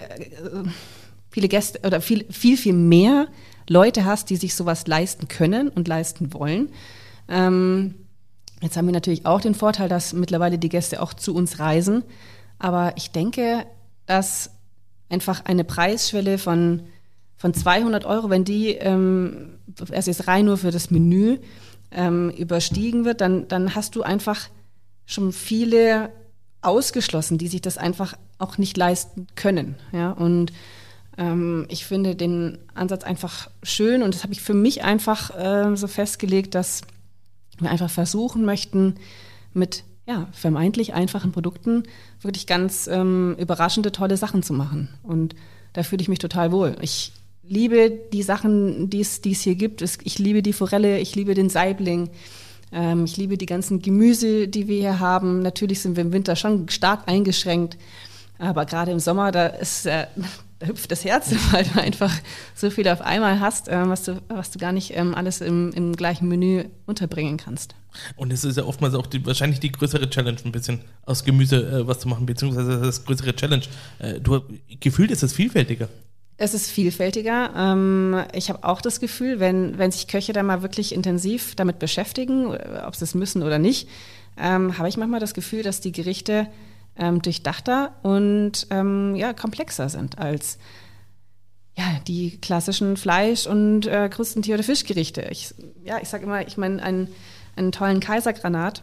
Gäste oder viel mehr Leute hast, die sich sowas leisten können und leisten wollen. Jetzt haben wir natürlich auch den Vorteil, dass mittlerweile die Gäste auch zu uns reisen. Aber ich denke, dass einfach eine Preisschwelle von 200 €, wenn die also jetzt rein nur für das Menü überstiegen wird, dann hast du einfach schon viele ausgeschlossen, die sich das einfach auch nicht leisten können. Ja? Und ich finde den Ansatz einfach schön und das habe ich für mich einfach so festgelegt, dass wir einfach versuchen möchten, mit vermeintlich einfachen Produkten wirklich ganz überraschende, tolle Sachen zu machen. Und da fühle ich mich total wohl. Ich liebe die Sachen, die es hier gibt. Ich liebe die Forelle, ich liebe den Saibling, ich liebe die ganzen Gemüse, die wir hier haben. Natürlich sind wir im Winter schon stark eingeschränkt, aber gerade im Sommer, da hüpft das Herz, weil du einfach so viel auf einmal hast, was du gar nicht alles im gleichen Menü unterbringen kannst. Und es ist ja oftmals auch wahrscheinlich die größere Challenge, ein bisschen aus Gemüse was zu machen, beziehungsweise das größere Challenge. Gefühlt ist es vielfältiger. Es ist vielfältiger. Ich habe auch das Gefühl, wenn sich Köche da mal wirklich intensiv damit beschäftigen, ob sie es müssen oder nicht, habe ich manchmal das Gefühl, dass die Gerichte durchdachter und komplexer sind als die klassischen Fleisch- und Krustentier- oder Fischgerichte. Ich sage immer, ich meine, einen tollen Kaisergranat,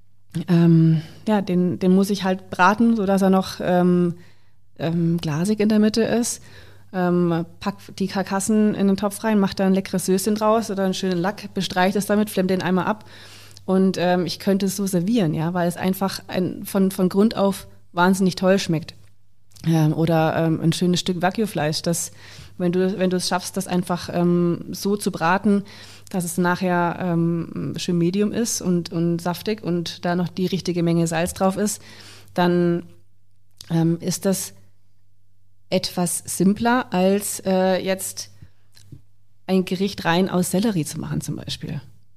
den muss ich halt braten, sodass er noch glasig in der Mitte ist. Pack die Karkassen in den Topf rein, mach da ein leckeres Söschen draus oder einen schönen Lack, bestreich das damit, flemm den einmal ab und ich könnte es so servieren, ja, weil es einfach von Grund auf wahnsinnig toll schmeckt. Oder ein schönes Stück Wagyu-Fleisch, das, wenn du es schaffst, das einfach so zu braten, dass es nachher schön medium ist und saftig und da noch die richtige Menge Salz drauf ist, dann ist das etwas simpler, als jetzt ein Gericht rein aus Sellerie zu machen zum Beispiel.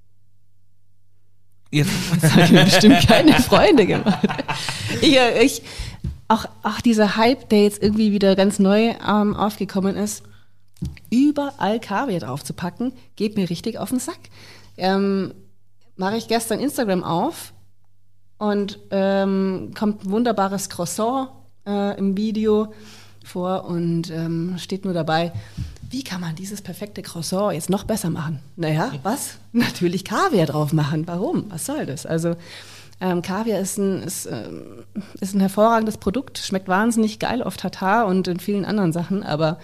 Jetzt. Das hat mir bestimmt keine Freunde gemacht. Auch dieser Hype, der jetzt irgendwie wieder ganz neu aufgekommen ist, überall Kaviar drauf zu packen, geht mir richtig auf den Sack. Mache ich gestern Instagram auf und kommt ein wunderbares Croissant im Video vor und steht nur dabei, wie kann man dieses perfekte Croissant jetzt noch besser machen? Naja, was? Natürlich Kaviar drauf machen. Warum? Was soll das? Also Kaviar ist ein hervorragendes Produkt, schmeckt wahnsinnig geil auf Tatar und in vielen anderen Sachen, aber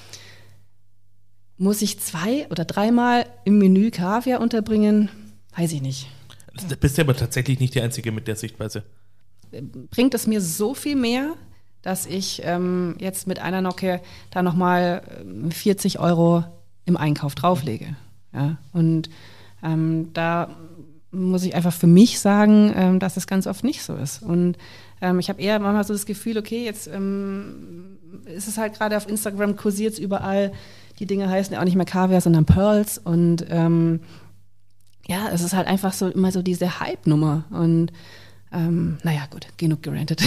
muss ich 2 oder 3 Mal im Menü Kaviar unterbringen? Weiß ich nicht. Du bist ja aber tatsächlich nicht die Einzige mit der Sichtweise. Bringt es mir so viel mehr, dass ich jetzt mit einer Nocke da nochmal 40 € im Einkauf drauflege. Ja? Und da muss ich einfach für mich sagen, dass es ganz oft nicht so ist. Und ich habe eher manchmal so das Gefühl, okay, jetzt ist es halt gerade auf Instagram, kursiert es überall. Die Dinge heißen ja auch nicht mehr Kaviar, sondern Pearls. Und es ist halt einfach so immer so diese Hype-Nummer. Und gut, genug gerantet.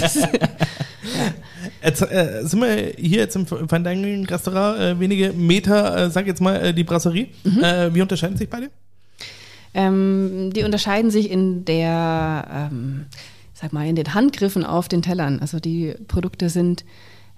Jetzt sind wir hier jetzt im Fine Dining Restaurant, wenige Meter, sag jetzt mal, die Brasserie. Wie unterscheiden sich beide? Die unterscheiden sich in der, in den Handgriffen auf den Tellern. Also die Produkte sind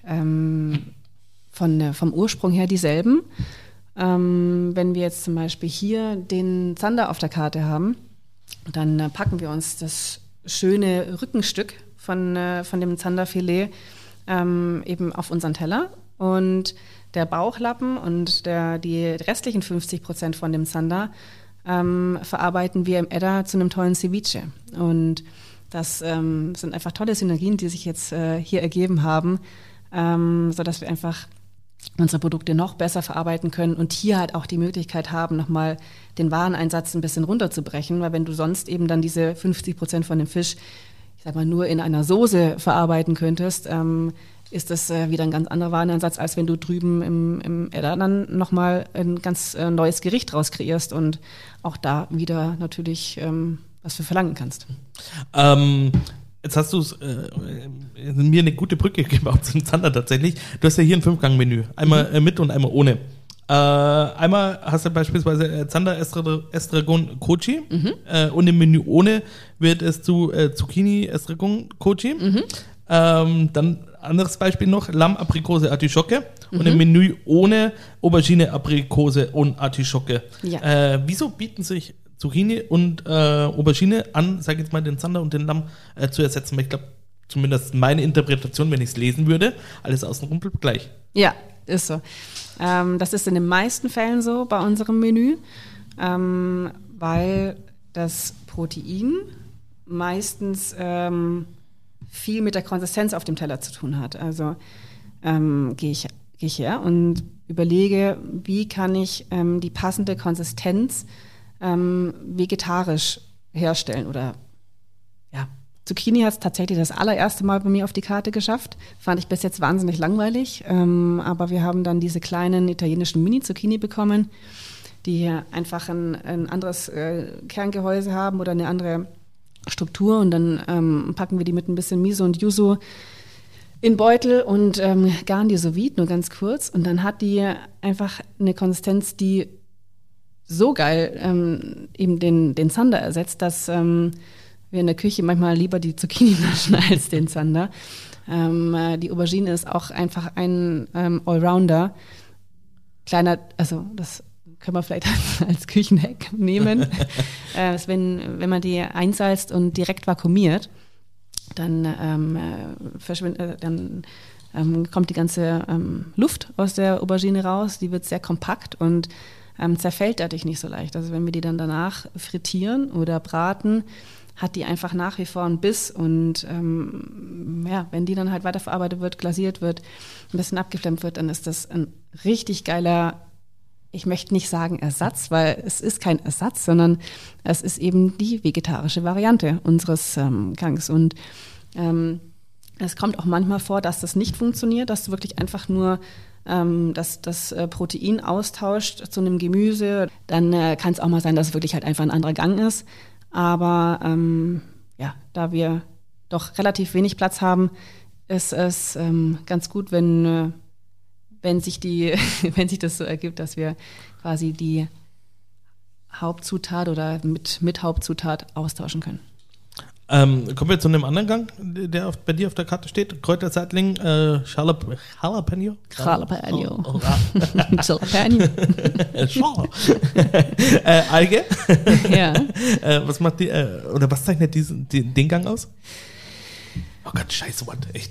vom Ursprung her dieselben. Wenn wir jetzt zum Beispiel hier den Zander auf der Karte haben, dann packen wir uns das schöne Rückenstück von dem Zanderfilet eben auf unseren Teller und der Bauchlappen und die restlichen 50% von dem Zander verarbeiten wir im Edda zu einem tollen Ceviche. Und das sind einfach tolle Synergien, die sich jetzt hier ergeben haben, sodass wir einfach unsere Produkte noch besser verarbeiten können und hier halt auch die Möglichkeit haben, nochmal den Wareneinsatz ein bisschen runterzubrechen, weil wenn du sonst eben dann diese 50% von dem Fisch, ich sag mal, nur in einer Soße verarbeiten könntest, ist das wieder ein ganz anderer Wareneinsatz, als wenn du drüben im Edda dann nochmal ein ganz neues Gericht draus kreierst und auch da wieder natürlich was für verlangen kannst. Jetzt hast du mir eine gute Brücke gebaut zum Zander tatsächlich. Du hast ja hier ein 5-Gang-Menü. Einmal mit und einmal ohne. Einmal hast du beispielsweise Zander Estragon Kochi und im Menü ohne wird es zu Zucchini Estragon Kochi. Dann anderes Beispiel noch, Lamm Aprikose Artischocke und im Menü ohne Aubergine Aprikose und Artischocke. Ja. Wieso bieten sich Zucchini und Aubergine an, sag ich jetzt mal, den Zander und den Lamm zu ersetzen? Weil ich glaube, zumindest meine Interpretation, wenn ich es lesen würde, alles außenrum bleibt gleich. Ja, ist so. Das ist in den meisten Fällen so bei unserem Menü, weil das Protein meistens viel mit der Konsistenz auf dem Teller zu tun hat. Also gehe ich her und überlege, wie kann ich die passende Konsistenz vegetarisch herstellen oder ja. Zucchini hat es tatsächlich das allererste Mal bei mir auf die Karte geschafft. Fand ich bis jetzt wahnsinnig langweilig, aber wir haben dann diese kleinen italienischen Mini-Zucchini bekommen, die einfach ein anderes Kerngehäuse haben oder eine andere Struktur und dann packen wir die mit ein bisschen Miso und Yuzu in Beutel und garen die sous vide, nur ganz kurz. Und dann hat die einfach eine Konsistenz, die so geil eben den Zander ersetzt, dass wir in der Küche manchmal lieber die Zucchini naschen als den Zander. Die Aubergine ist auch einfach ein Allrounder. Kleiner, also das können wir vielleicht als Küchenhack nehmen. Wenn man die einsalzt und direkt vakuumiert, dann kommt die ganze Luft aus der Aubergine raus. Die wird sehr kompakt und zerfällt dadurch nicht so leicht. Also wenn wir die dann danach frittieren oder braten, hat die einfach nach wie vor einen Biss und wenn die dann halt weiterverarbeitet wird, glasiert wird, ein bisschen abgeflammt wird, dann ist das ein richtig geiler, ich möchte nicht sagen Ersatz, weil es ist kein Ersatz, sondern es ist eben die vegetarische Variante unseres Gangs. Und es kommt auch manchmal vor, dass das nicht funktioniert, dass du wirklich einfach nur das Protein austauscht zu einem Gemüse. Dann kann es auch mal sein, dass es wirklich halt einfach ein anderer Gang ist. Aber da wir doch relativ wenig Platz haben, ist es ganz gut, wenn sich das so ergibt, dass wir quasi die Hauptzutat oder mit Hauptzutat austauschen können. Kommen wir zu einem anderen Gang, der bei dir auf der Karte steht. Kräuterseitling, Jalapeno. Jalapeno. Alge. Ja. Was macht die, oder was zeichnet den Gang aus? Oh Gott, scheiße, what? Echt.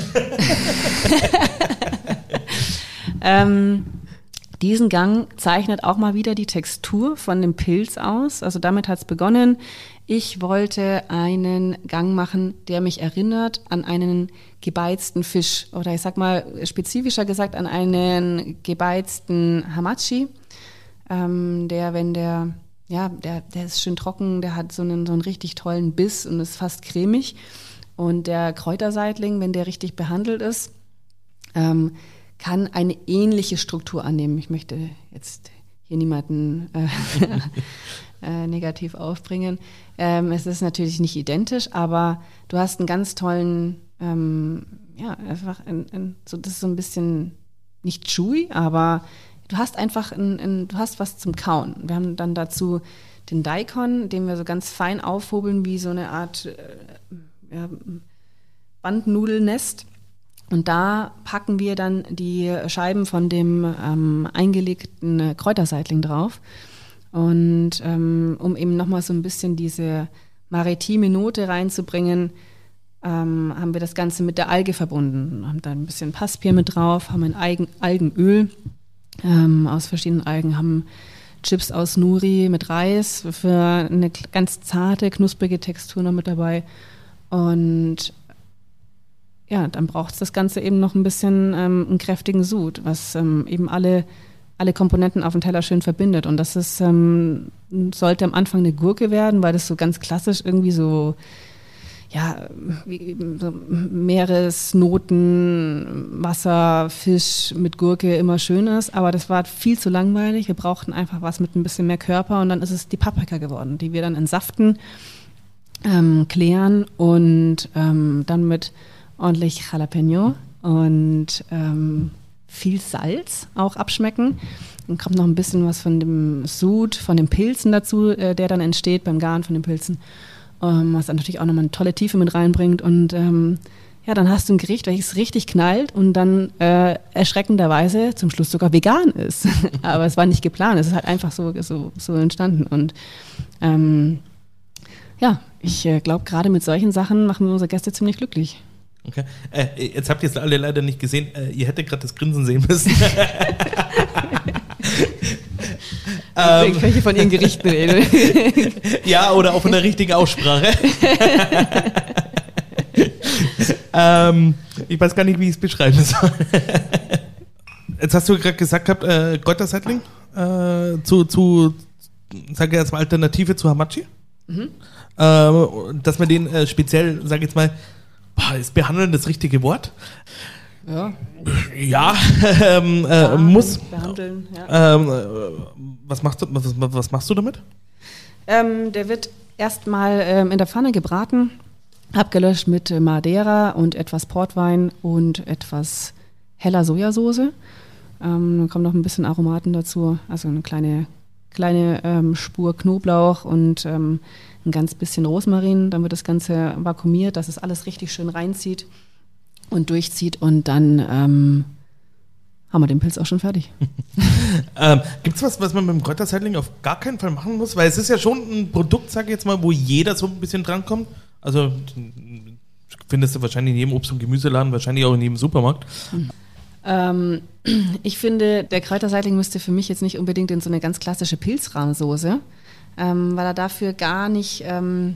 Diesen Gang zeichnet auch mal wieder die Textur von dem Pilz aus. Also damit hat es begonnen. Ich wollte einen Gang machen, der mich erinnert an einen gebeizten Fisch. Oder ich sag mal spezifischer gesagt an einen gebeizten Hamachi. Der ist schön trocken, der hat so einen richtig tollen Biss und ist fast cremig. Und der Kräuterseitling, wenn der richtig behandelt ist, kann eine ähnliche Struktur annehmen. Ich möchte jetzt hier niemanden negativ aufbringen. Es ist natürlich nicht identisch, aber du hast einen ganz tollen, einfach das ist so ein bisschen nicht chewy, aber du hast einfach du hast was zum Kauen. Wir haben dann dazu den Daikon, den wir so ganz fein aufhobeln, wie so eine Art Bandnudelnest. Und da packen wir dann die Scheiben von dem eingelegten Kräuterseitling drauf. Und um eben nochmal so ein bisschen diese maritime Note reinzubringen, haben wir das Ganze mit der Alge verbunden. Haben da ein bisschen Passpier mit drauf, haben ein Algenöl aus verschiedenen Algen, haben Chips aus Nuri mit Reis für eine ganz zarte, knusprige Textur noch mit dabei. Und ja, dann braucht es das Ganze eben noch ein bisschen einen kräftigen Sud, was eben alle Komponenten auf dem Teller schön verbindet. Und das ist, sollte am Anfang eine Gurke werden, weil das so ganz klassisch irgendwie so, so Meeresnoten, Wasser, Fisch mit Gurke immer schön ist. Aber das war viel zu langweilig. Wir brauchten einfach was mit ein bisschen mehr Körper. Und dann ist es die Paprika geworden, die wir dann entsaften, klären und dann mit ordentlich Jalapeno und viel Salz auch abschmecken. Dann kommt noch ein bisschen was von dem Sud, von den Pilzen dazu, der dann entsteht beim Garen von den Pilzen, was dann natürlich auch nochmal eine tolle Tiefe mit reinbringt. Und dann hast du ein Gericht, welches richtig knallt und dann erschreckenderweise zum Schluss sogar vegan ist. Aber es war nicht geplant, es ist halt einfach so entstanden. Und ich glaube, gerade mit solchen Sachen machen wir unsere Gäste ziemlich glücklich. Okay. Jetzt habt ihr es alle leider nicht gesehen. Ihr hättet gerade das Grinsen sehen müssen. Ich kann hier von ihren Gerichten reden. Ja, oder auch von der richtigen Aussprache. Ich weiß gar nicht, wie ich es beschreiben soll. Jetzt hast du gerade gesagt gehabt, Kräuterseitling sag ich jetzt mal, Alternative zu Hamachi. Mhm. Dass man den speziell, sag ich jetzt mal, ist behandeln das richtige Wort? Ja. Muss. Behandeln, ja. Was machst du damit? Der wird erstmal in der Pfanne gebraten, abgelöscht mit Madeira und etwas Portwein und etwas heller Sojasauce. Dann kommen noch ein bisschen Aromaten dazu, also eine kleine kleine Spur Knoblauch und ein ganz bisschen Rosmarin. Dann wird das Ganze vakuumiert, dass es alles richtig schön reinzieht und durchzieht und dann haben wir den Pilz auch schon fertig. Gibt es was man mit dem Kräuterseitling auf gar keinen Fall machen muss? Weil es ist ja schon ein Produkt, sage ich jetzt mal, wo jeder so ein bisschen drankommt. Also findest du wahrscheinlich in jedem Obst- und Gemüseladen, wahrscheinlich auch in jedem Supermarkt. Ich finde, der Kräuterseitling müsste für mich jetzt nicht unbedingt in so eine ganz klassische Pilzrahmsoße, weil er dafür gar nicht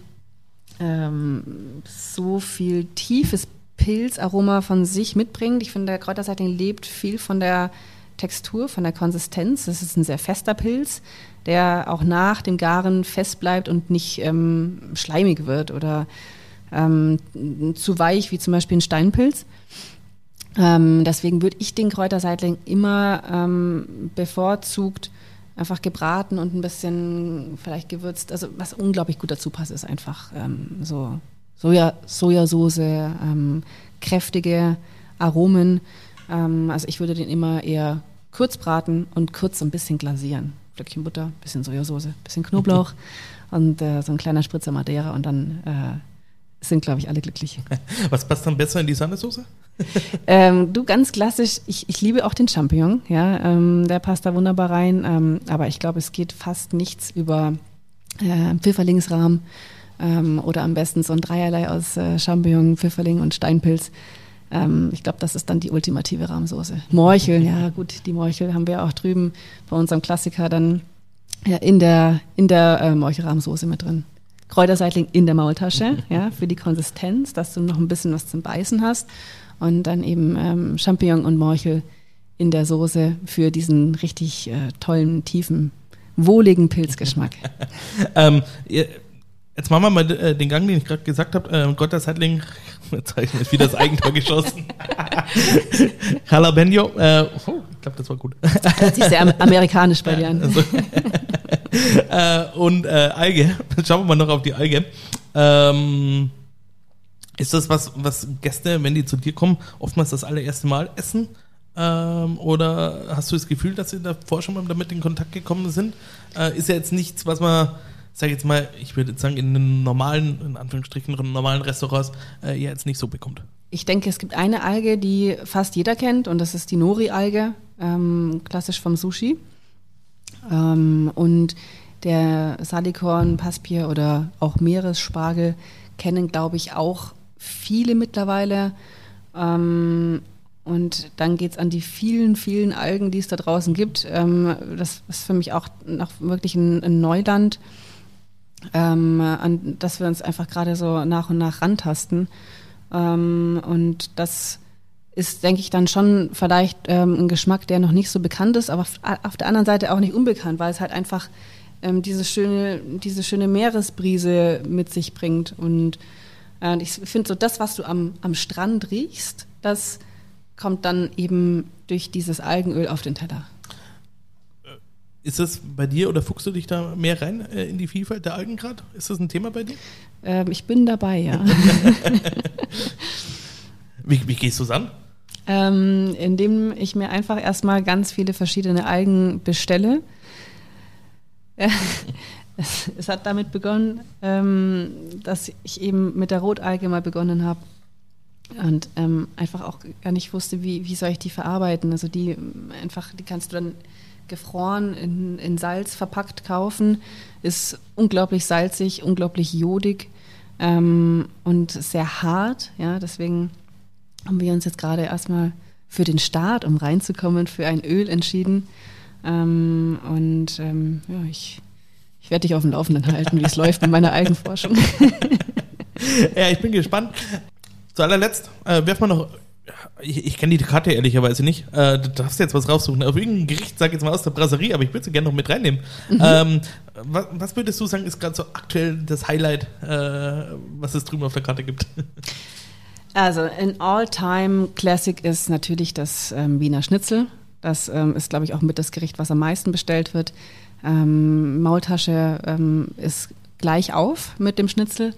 so viel tiefes Pilzaroma von sich mitbringt. Ich finde, der Kräuterseitling lebt viel von der Textur, von der Konsistenz. Das ist ein sehr fester Pilz, der auch nach dem Garen fest bleibt und nicht schleimig wird oder zu weich, wie zum Beispiel ein Steinpilz. Deswegen würde ich den Kräuterseitling immer bevorzugt einfach gebraten und ein bisschen vielleicht gewürzt. Also was unglaublich gut dazu passt, ist einfach so Sojasauce, kräftige Aromen. Also ich würde den immer eher kurz braten und kurz so ein bisschen glasieren. Flöckchen Butter, bisschen Sojasauce, bisschen Knoblauch und so ein kleiner Spritzer Madeira und dann sind, glaube ich, alle glücklich. Was passt dann besser in die Sahnesoße? Du, ganz klassisch, ich liebe auch den Champignon, ja, der passt da wunderbar rein, aber ich glaube, es geht fast nichts über Pfifferlingsrahm oder am besten so ein Dreierlei aus Champignon, Pfifferling und Steinpilz. Ich glaube, das ist dann die ultimative Rahmsoße. Morchel, ja gut, die Morchel haben wir auch drüben bei unserem Klassiker dann in der Morchelrahmsoße mit drin. Kräuterseitling in der Maultasche, ja, für die Konsistenz, dass du noch ein bisschen was zum Beißen hast. Und dann eben Champignon und Morchel in der Soße für diesen richtig tollen, tiefen, wohligen Pilzgeschmack. Jetzt machen wir mal den Gang, den ich gerade gesagt habe. Kräuterseitling, jetzt habe ich mir wieder das Eigentor geschossen. Jalapeno. Ich glaube, das war gut. Das hört sich sehr amerikanisch bei dir an. Also, und Alge. Schauen wir mal noch auf die Alge. Ist das was Gäste, wenn die zu dir kommen, oftmals das allererste Mal essen? Oder hast du das Gefühl, dass sie davor schon mal damit in Kontakt gekommen sind? Ist ja jetzt nichts, was man, sag ich jetzt mal, ich würde jetzt sagen, in den normalen, in Anführungsstrichen, normalen Restaurants ja jetzt nicht so bekommt. Ich denke, es gibt eine Alge, die fast jeder kennt und das ist die Nori-Alge, klassisch vom Sushi. Und der Salikorn, Passpier oder auch Meeresspargel kennen, glaube ich, auch viele mittlerweile. Und dann geht es an die vielen, vielen Algen, die es da draußen gibt. Das ist für mich auch noch wirklich ein Neuland, an das wir uns einfach gerade so nach und nach rantasten. Und das ist, denke ich, dann schon vielleicht ein Geschmack, der noch nicht so bekannt ist, aber auf der anderen Seite auch nicht unbekannt, weil es halt einfach diese schöne Meeresbrise mit sich bringt. Und ich finde so, das, was du am Strand riechst, das kommt dann eben durch dieses Algenöl auf den Teller. Ist das bei dir oder fuchst du dich da mehr rein in die Vielfalt der Algen gerade? Ist das ein Thema bei dir? Ich bin dabei, ja. Wie gehst du es an? Indem ich mir einfach erstmal ganz viele verschiedene Algen bestelle. Es hat damit begonnen, dass ich eben mit der Rotalge mal begonnen habe und einfach auch gar nicht wusste, wie soll ich die verarbeiten. Also die kannst du dann gefroren in Salz verpackt kaufen, ist unglaublich salzig, unglaublich jodig und sehr hart. Ja, deswegen haben wir uns jetzt gerade erstmal für den Start, um reinzukommen, für ein Öl entschieden. Ich werde dich auf dem Laufenden halten, wie es läuft mit meiner Algenforschung. Ja, ich bin gespannt. Zu allerletzt, werf mal noch, ich kenne die Karte ehrlicherweise nicht, du darfst jetzt was raussuchen. Auf irgendein Gericht, sag jetzt mal aus der Brasserie, aber ich würde sie gerne noch mit reinnehmen. Mhm. Was würdest du sagen, ist gerade so aktuell das Highlight, was es drüben auf der Karte gibt? Also ein All-Time-Classic ist natürlich das Wiener Schnitzel. Das ist, glaube ich, auch mit das Gericht, was am meisten bestellt wird. Maultasche ist gleich auf mit dem Schnitzel.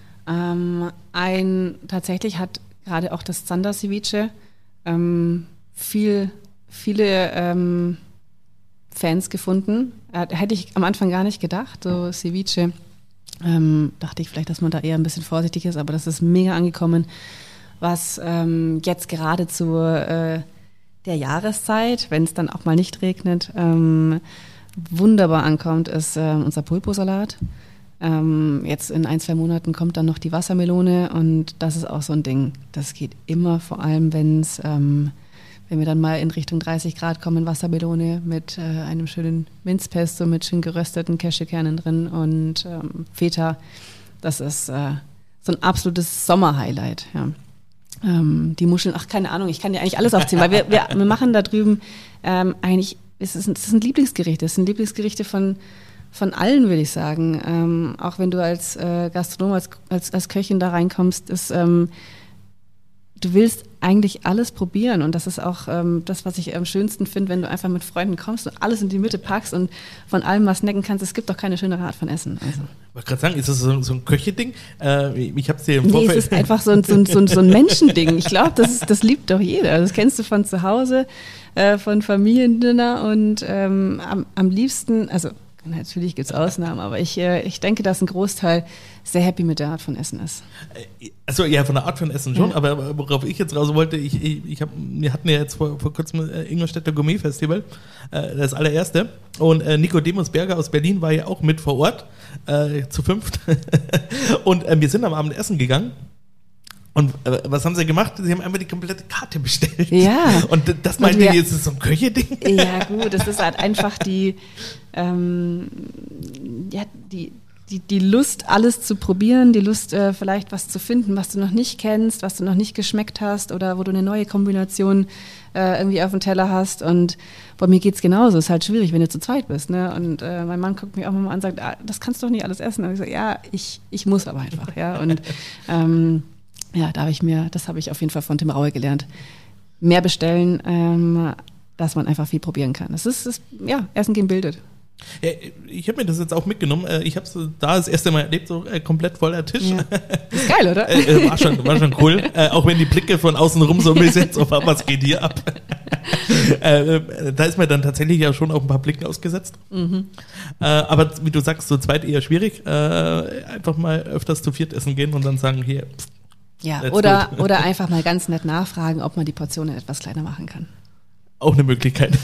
Tatsächlich hat gerade auch das Zander-Ceviche viele Fans gefunden. Hätte ich am Anfang gar nicht gedacht, so Ceviche. Dachte ich vielleicht, dass man da eher ein bisschen vorsichtig ist, aber das ist mega angekommen. Was jetzt gerade zu der Jahreszeit, wenn es dann auch mal nicht regnet, wunderbar ankommt, ist unser Pulpo-Salat. Jetzt in 1-2 Monaten kommt dann noch die Wassermelone und das ist auch so ein Ding. Das geht immer, vor allem wenn wir dann mal in Richtung 30 Grad kommen, Wassermelone mit einem schönen Minzpesto, mit schön gerösteten Cashewkernen drin und Feta. Das ist so ein absolutes Sommerhighlight, ja. Die Muscheln, keine Ahnung, ich kann dir eigentlich alles aufzählen, weil wir machen da drüben eigentlich, es sind Lieblingsgerichte, es sind Lieblingsgerichte von allen, würde ich sagen. Auch wenn du als Gastronom, als Köchin da reinkommst, du willst eigentlich alles probieren und das ist auch das, was ich am schönsten finde, wenn du einfach mit Freunden kommst und alles in die Mitte packst und von allem was snacken kannst. Es gibt doch keine schönere Art von Essen. Also. Ich wollte gerade sagen, ist das so ein Köche-Ding? Ich habe es dir im Vorfeld... Nee, es ist einfach so ein Menschending. Ich glaube, das liebt doch jeder. Das kennst du von zu Hause, von Familiendinner und am liebsten, also natürlich gibt es Ausnahmen, aber ich denke, dass ein Großteil sehr happy mit der Art von Essen ist. Also ja, von der Art von Essen schon, ja. Aber worauf ich jetzt raus wollte, wir hatten ja jetzt vor kurzem Ingolstädter Gourmet-Festival, das allererste, und Nicodemus Berger aus Berlin war ja auch mit vor Ort, zu 5. Und wir sind am Abend essen gegangen. Und was haben sie gemacht? Sie haben einfach die komplette Karte bestellt. Ja. Und das meinte ich, ist das so ein Köche-Ding? Ja, gut, das ist halt einfach die Lust, alles zu probieren, die Lust, vielleicht was zu finden, was du noch nicht kennst, was du noch nicht geschmeckt hast oder wo du eine neue Kombination irgendwie auf dem Teller hast. Und bei mir geht's genauso. Ist halt schwierig, wenn du zu zweit bist. Ne? Und mein Mann guckt mich auch mal an und sagt, das kannst du doch nicht alles essen. Und ich sage, ja, ich muss aber einfach. Ja, und ja, das habe ich auf jeden Fall von Tim Raue gelernt. Mehr bestellen, dass man einfach viel probieren kann. Essen gehen bildet. Ja, ich habe mir das jetzt auch mitgenommen. Ich habe es da das erste Mal erlebt, so komplett voller Tisch. Ja. Ist geil, oder? War schon cool. Auch wenn die Blicke von außen rum so ein bisschen so, was geht hier ab? Da ist mir dann tatsächlich ja schon auf ein paar Blicken ausgesetzt. Mhm. Aber wie du sagst, so zweit eher schwierig. Einfach mal öfters zu viert essen gehen und dann sagen, hier... Ja, oder einfach mal ganz nett nachfragen, ob man die Portionen etwas kleiner machen kann. Auch eine Möglichkeit.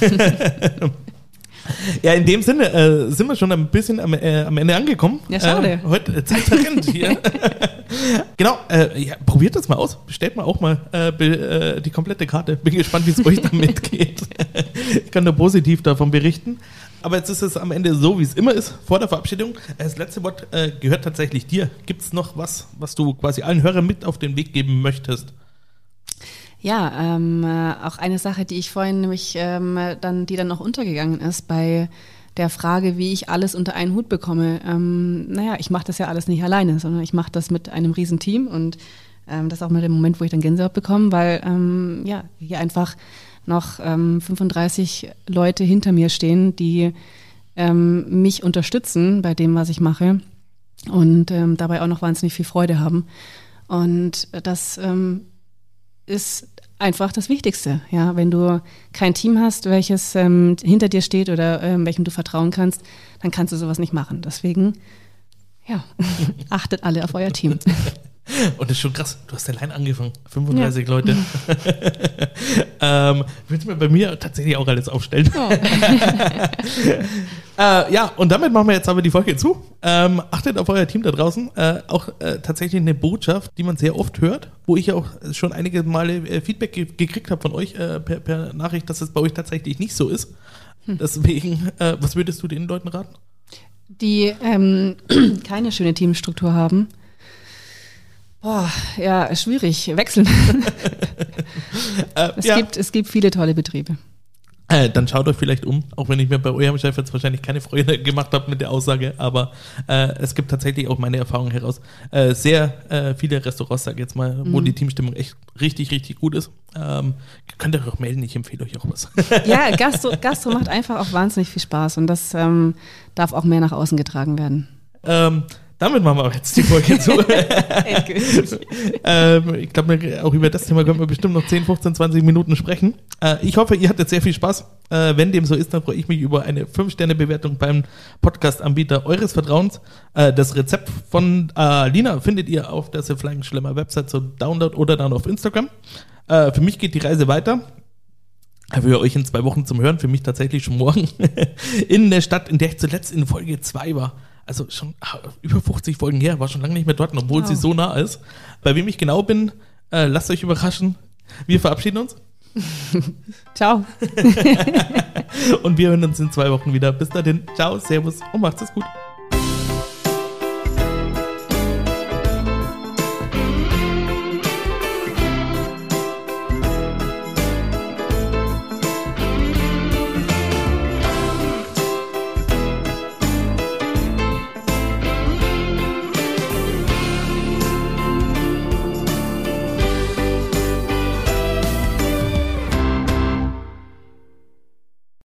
Ja, in dem Sinne sind wir schon ein bisschen am Ende angekommen. Ja, schade. Heute Zeit rennt hier. Genau, probiert das mal aus. Bestellt mal auch mal die komplette Karte. Bin gespannt, wie es euch damit geht. Ich kann nur positiv davon berichten. Aber jetzt ist es am Ende so, wie es immer ist, vor der Verabschiedung. Das letzte Wort gehört tatsächlich dir. Gibt es noch was du quasi allen Hörern mit auf den Weg geben möchtest? Ja, auch eine Sache, die ich vorhin nämlich die dann noch untergegangen ist bei der Frage, wie ich alles unter einen Hut bekomme. Ich mache das ja alles nicht alleine, sondern ich mache das mit einem riesen Team und das ist auch mal der Moment, wo ich dann Gänsehaut bekomme, weil hier einfach noch 35 Leute hinter mir stehen, die mich unterstützen bei dem, was ich mache und dabei auch noch wahnsinnig viel Freude haben. Und das ist einfach das Wichtigste. Ja, wenn du kein Team hast, welches hinter dir steht oder welchem du vertrauen kannst, dann kannst du sowas nicht machen. Deswegen, achtet alle auf euer Team. Und das ist schon krass, du hast allein angefangen, 35 Leute. Willst du mir bei mir tatsächlich auch alles aufstellen? Oh. Und damit machen wir jetzt aber die Folge zu. Achtet auf euer Team da draußen. Auch tatsächlich eine Botschaft, die man sehr oft hört, wo ich auch schon einige Male Feedback gekriegt habe von euch per Nachricht, dass es bei euch tatsächlich nicht so ist. Deswegen, was würdest du den Leuten raten? Die keine schöne Teamstruktur haben. Schwierig. Wechseln. Es gibt viele tolle Betriebe. Dann schaut euch vielleicht um, auch wenn ich mir bei eurem Chef jetzt wahrscheinlich keine Freude gemacht habe mit der Aussage, aber es gibt tatsächlich auch meine Erfahrung heraus sehr viele Restaurants, sag ich jetzt mal, wo die Teamstimmung echt richtig, richtig gut ist. Könnt ihr euch auch melden, ich empfehle euch auch was. Ja, Gastro macht einfach auch wahnsinnig viel Spaß und das darf auch mehr nach außen getragen werden. damit machen wir aber jetzt die Folge zu. Ich glaube, auch über das Thema können wir bestimmt noch 10, 15, 20 Minuten sprechen. Ich hoffe, ihr hattet sehr viel Spaß. Wenn dem so ist, dann freue ich mich über eine 5-Sterne-Bewertung beim Podcast-Anbieter eures Vertrauens. Das Rezept von Lina findet ihr auf der The Flying Schlemmer Website zum Download oder dann auf Instagram. Für mich geht die Reise weiter. Für euch in 2 Wochen zum Hören, für mich tatsächlich schon morgen. In der Stadt, in der ich zuletzt in Folge 2 war. Also schon über 50 Folgen her, war schon lange nicht mehr dort, obwohl sie so nah ist. Bei wem ich genau bin, lasst euch überraschen. Wir verabschieden uns. Ciao. Und wir hören uns in 2 Wochen wieder. Bis dahin, ciao, servus und macht's es gut.